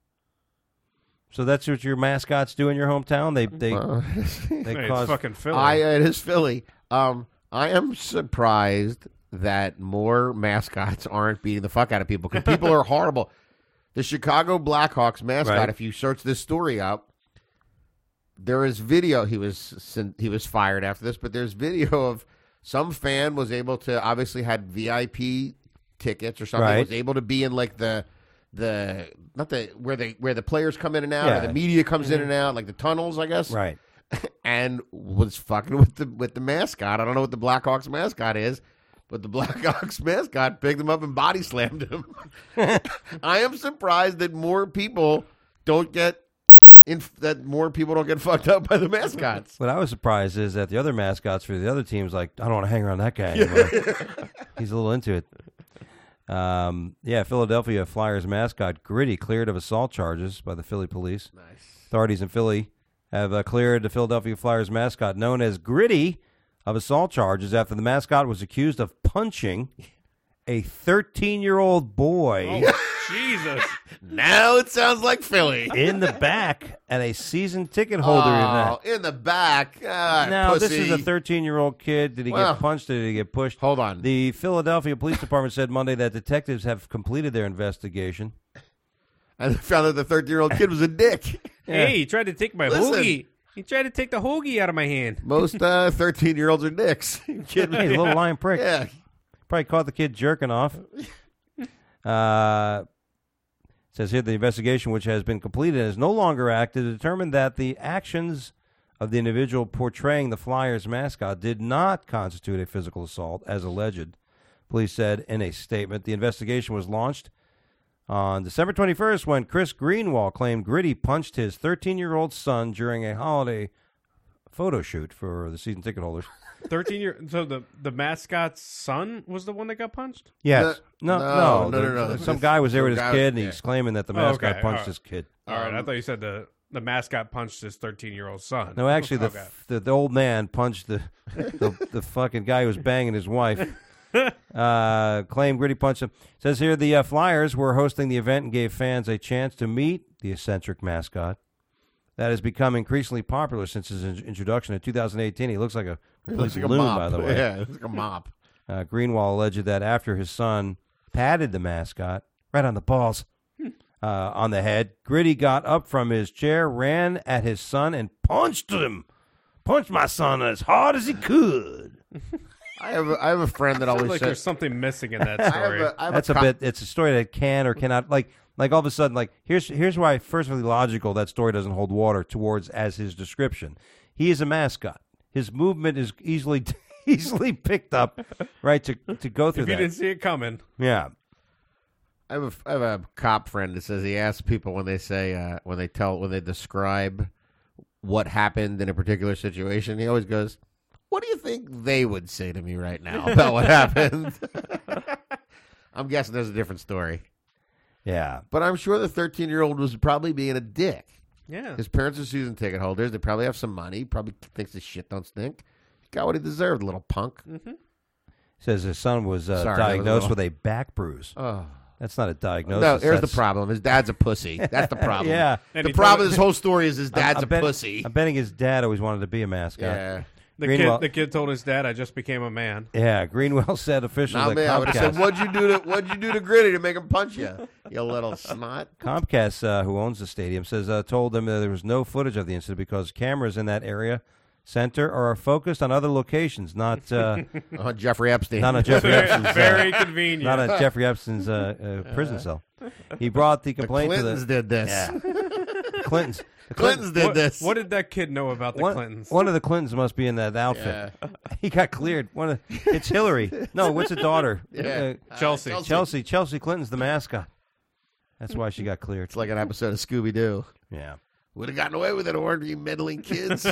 So that's what your mascots do in your hometown. They they Well, they Hey, cause it's fucking Philly. I it is Philly. Um, I am surprised that more mascots aren't beating the fuck out of people because people are horrible. The Chicago Blackhawks mascot. Right. If you search this story up, there is video. He was sent- he was fired after this, but there's video of some fan was able to obviously had V I P tickets or something. Right. Was able to be in like the the not the where they where the players come in and out, Yeah. or the media comes in and out, like the tunnels, I guess. right. And was fucking with the with the mascot. I don't know what the Blackhawks mascot is, but the Blackhawks mascot picked him up and body slammed him. I am surprised that more people don't get in that more people don't get fucked up by the mascots. What I was surprised is that the other mascots for the other teams, like, I don't want to hang around that guy anymore. He's a little into it. Um, yeah, Philadelphia Flyers mascot Gritty cleared of assault charges by the Philly police. Nice. Authorities in Philly have uh, cleared the Philadelphia Flyers mascot, known as Gritty, of assault charges after the mascot was accused of punching a thirteen-year-old boy Oh, Jesus. Now it sounds like Philly. in the back at a season ticket holder Oh, event. in the back. Ah, Now, this pussy. is a thirteen-year-old kid. Did he Well, get punched or did he get pushed? Hold on. The Philadelphia Police Department said Monday that detectives have completed their investigation. And they found that the thirteen-year-old kid was a dick. Hey, he tried to take my Listen. hoagie. He tried to take the hoagie out of my hand. Most uh, thirteen-year-olds are dicks. You kidding Hey, me? little lying prick. Yeah. Probably caught the kid jerking off. Uh, says here the investigation, which has been completed and is no longer active, determined that the actions of the individual portraying the Flyers mascot did not constitute a physical assault, as alleged. Police said in a statement. The investigation was launched on December twenty-first when Chris Greenwald claimed Gritty punched his thirteen-year-old son during a holiday photo shoot for the season ticket holders. thirteen year. So the, the mascot's son was the one that got punched? Yes. No, No, no. no, the- no, no. Some guy was there Some with his guy- kid, and yeah. he's claiming that the Oh, mascot okay, punched alright. his kid. All right. I Um, thought you said the, the mascot punched his thirteen-year-old son. No, actually, the, Okay. the the old man punched the the, the fucking guy who was banging his wife. Uh, claimed Gritty punched him. Says here the uh, Flyers were hosting the event and gave fans a chance to meet the eccentric mascot. That has become increasingly popular since his in- introduction in two thousand eighteen. He looks like a He looks like a loon, mop. by the way. Yeah, it looks like a mop. Uh, Greenwald alleged that after his son patted the mascot right on the balls, uh, on the head, Gritty got up from his chair, ran at his son, and punched him. Punched my son as hard as he could. I have a, I have a friend that Sounds always like says. there's something missing in that I have story. a, I have That's a co- bit. It's a story that can or cannot like. Like all of a sudden, like here's here's why. Firstly, logical that story doesn't hold water towards as his description. He is a mascot. His movement is easily easily picked up, right? To to go through if you that. didn't see it coming. Yeah. I have, a, I have a cop friend that says he asks people when they say uh, when they tell when they describe what happened in a particular situation. He always goes, "What do you think they would say to me right now about what happened?" I'm guessing there's a different story, Yeah. but I'm sure the thirteen-year-old was probably being a dick. Yeah. His parents are season ticket holders. They probably have some money. Probably thinks his shit don't stink. He got what he deserved, little punk. Says his son was uh, Sorry, that was a diagnosed little- with a back bruise. Oh. That's not a diagnosis. No, here's the that's- problem. His dad's a pussy. That's the problem. Yeah. And The he problem told- of this whole story is his dad's I'm a bet- pussy. I'm betting his dad always wanted to be a mascot. Yeah. The Greenwell- kid, the kid told his dad, "I just became a man." Yeah, Greenwell said officials Not at me. I would have said, Comcast, "What'd you do to What'd you do to Gritty to make him punch you? You little snot." Comcast, uh, who owns the stadium, says uh, told them that there was no footage of the incident because cameras in that area center are focused on other locations, not uh, Oh, Jeffrey Epstein. not on Jeffrey Very, Epstein's uh, very convenient. not on Jeffrey Epstein's uh, uh, prison cell. He brought the the complaint Clintons to the did this. Yeah. Clintons. The Clintons did what, this. What did that kid know about the One, Clintons? one of the Clintons must be in that outfit. He got cleared. One of it's Hillary. No, what's the daughter? Yeah. Uh, Chelsea. Chelsea. Chelsea. Chelsea Clinton's the mascot. That's why she got cleared. It's like an episode of Scooby Doo. Yeah. Would have gotten away with it, or you meddling kids.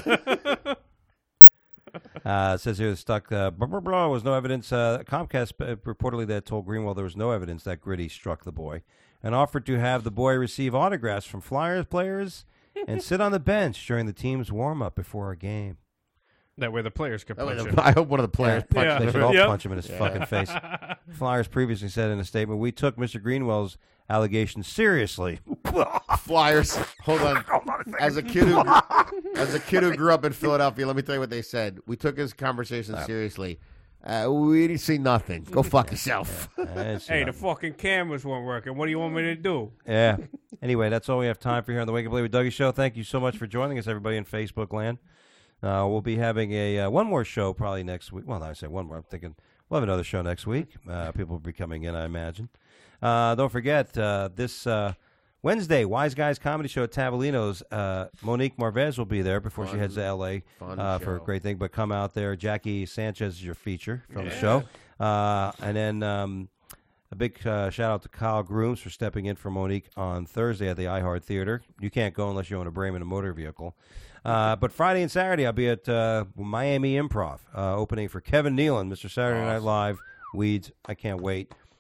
Uh, it says here, stuck, uh, blah, blah, blah, was no evidence. Uh, Comcast uh, reportedly that told Greenwald there was no evidence that Gritty struck the boy and offered to have the boy receive autographs from Flyers players and sit on the bench during the team's warm-up before a game. That way the players could That way punch the- him. I hope one of the players Yeah. punch Yeah. They him. should all Yep. punch him in his fucking face. Flyers previously said in a statement, "We took Mister Greenwell's allegations seriously." Flyers. Hold on. As a kid who, as a kid who grew up in Philadelphia, let me tell you what they said. We took his conversation seriously. Uh, we didn't see nothing. Go fuck yourself. That's, Hey, uh, the fucking cameras weren't working. What do you want me to do? Yeah. Anyway, that's all we have time for here on the Wake Up Late with Dougie show. Thank you so much for joining us, everybody in Facebook land. Uh, we'll be having a uh, one more show probably next week. Well, I say one more. I'm thinking we'll have another show next week. Uh, people will be coming in, I imagine. Uh, don't forget, uh, this uh, Wednesday, Wise Guys Comedy Show at Tavolino's. Uh, Monique Marvez will be there before she Fun- heads to L A fun uh, for a show. great thing. But come out there. Jackie Sanchez is your feature from the show. Uh, and then... Um, A big uh, shout out to Kyle Grooms for stepping in for Monique on Thursday at the iHeart Theater. You can't go unless you own a Bremen motor vehicle. Uh, but Friday and Saturday, I'll be at uh, Miami Improv, uh, opening for Kevin Nealon, Mister Saturday Night Live, Weeds. I can't wait.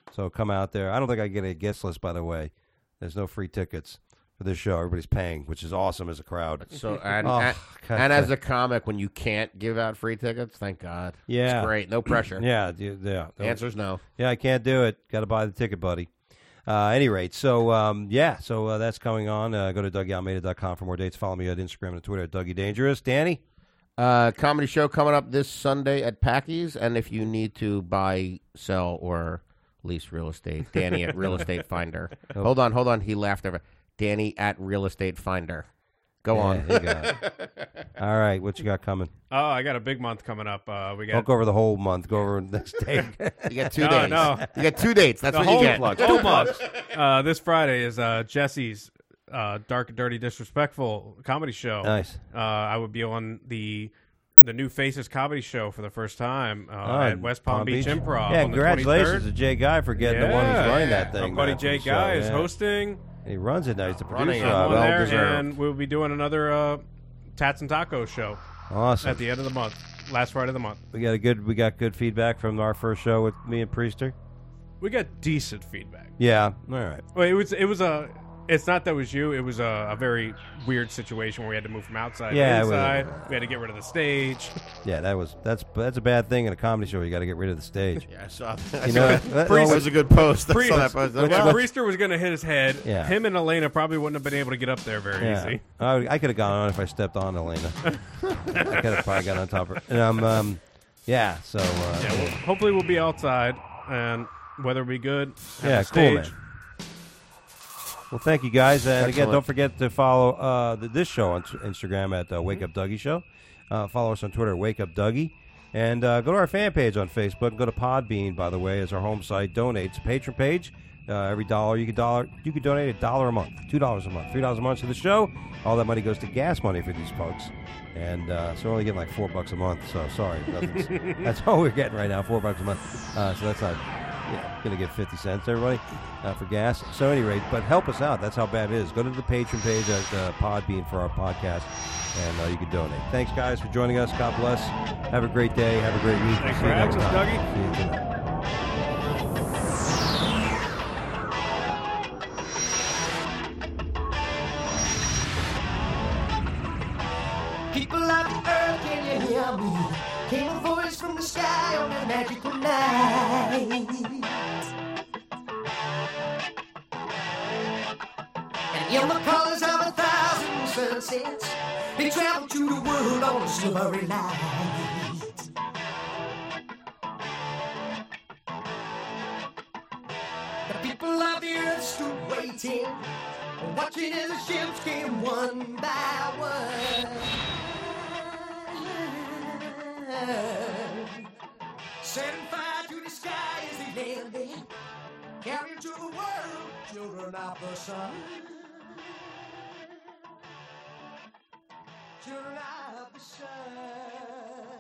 So come out there. I don't think I get a guest list, by the way. There's no free tickets for this show. Everybody's paying, which is awesome as a crowd. So and, Oh, and, God, and as God. a comic, when you can't give out free tickets, thank God. Yeah. It's great. No pressure. Yeah, dude, yeah. The answer's no. Yeah, I can't do it. Got to buy the ticket, buddy. Uh, any rate, so um, yeah, so uh, that's coming on. Uh, go to Dougie Almeida dot com for more dates. Follow me at Instagram and Twitter at Dougie Dangerous. Danny? Uh, comedy show coming up this Sunday at Packy's, and if you need to buy, sell, or lease real estate, Danny at Real Estate Finder. Oh. Hold on, hold on. He laughed over. Danny at Real Estate Finder. Go Yeah, on. you got it. All right, what you got coming? Oh, I got a big month coming up. Uh, we Don't got go over the whole month. Go over the next day. You got two No, days. no. You got two dates. That's the what whole, you get. the whole month. Uh, this Friday is uh, Jesse's uh, Dark and Dirty Disrespectful comedy show. Nice. Uh, I would be on the the New Faces comedy show for the first time uh, Oh, at West Palm, Beach, Improv. Yeah, on the congratulations twenty-third. to Jay Guy for getting the one who's Yeah. running that My thing. buddy man, for Jay the Guy show, is yeah. hosting. He runs it now. He's the Running producer. it. of I'm it. on well there, deserved. and we'll be doing another uh, Tats and Tacos show Awesome. at the end of the month, last Friday of the month. We got a good. We got good feedback from our first show with me and Priester. We got decent feedback. Yeah. All right. Well, it was it was a. It's not that it was you. It was a, a very weird situation where we had to move from outside Yeah, it to was- inside. We had to get rid of the stage. Yeah, that was that's that's a bad thing in a comedy show. You got to get rid of the stage. Yeah, I saw. You know, that- that that was a good post. I Priest- saw that post. When Well, Priester was going to hit his head, Yeah. him and Elena probably wouldn't have been able to get up there very Yeah. easy. I, I could have gone on if I stepped on Elena. I could have probably got on top of her. And, um, um, yeah, so. Uh, Yeah, well, hopefully we'll be outside and weather will be good. Have Yeah, a cool, stage. man. Well, thank you guys, and again, Excellent. don't forget to follow uh, the, this show on t- Instagram at uh, Wake Up Dougie Show. Uh, follow us on Twitter at Wake Up Dougie, and uh, go to our fan page on Facebook. Go to Podbean, by the way, as our home site. Donate. It's a patron page. Uh, every dollar you can dollar you can donate a dollar a month, two dollars a month, three dollars a month to the show. All that money goes to gas money for these folks, and uh, so we're only getting like four bucks a month. So sorry, nothing's- that's all we're getting right now, four bucks a month. Uh, so that's not. Yeah, gonna get fifty cents, everybody, uh, for gas. So, at any rate, but help us out. That's how bad it is. Go to the Patreon page at uh, Podbean for our podcast, and uh, you can donate. Thanks, guys, for joining us. God bless. Have a great day. Have a great week. Thanks See for you next having us, time. Dougie. See you tonight. People of the earth, can you hear me? Came a voice from the sky on a magical night. And in the colors of a thousand sunsets, they traveled to the world on a silvery light. The people of the earth stood waiting, watching as the ships came one by one. Setting fire to the sky as they landed, carrying to the world children of the sun. Children of the sun.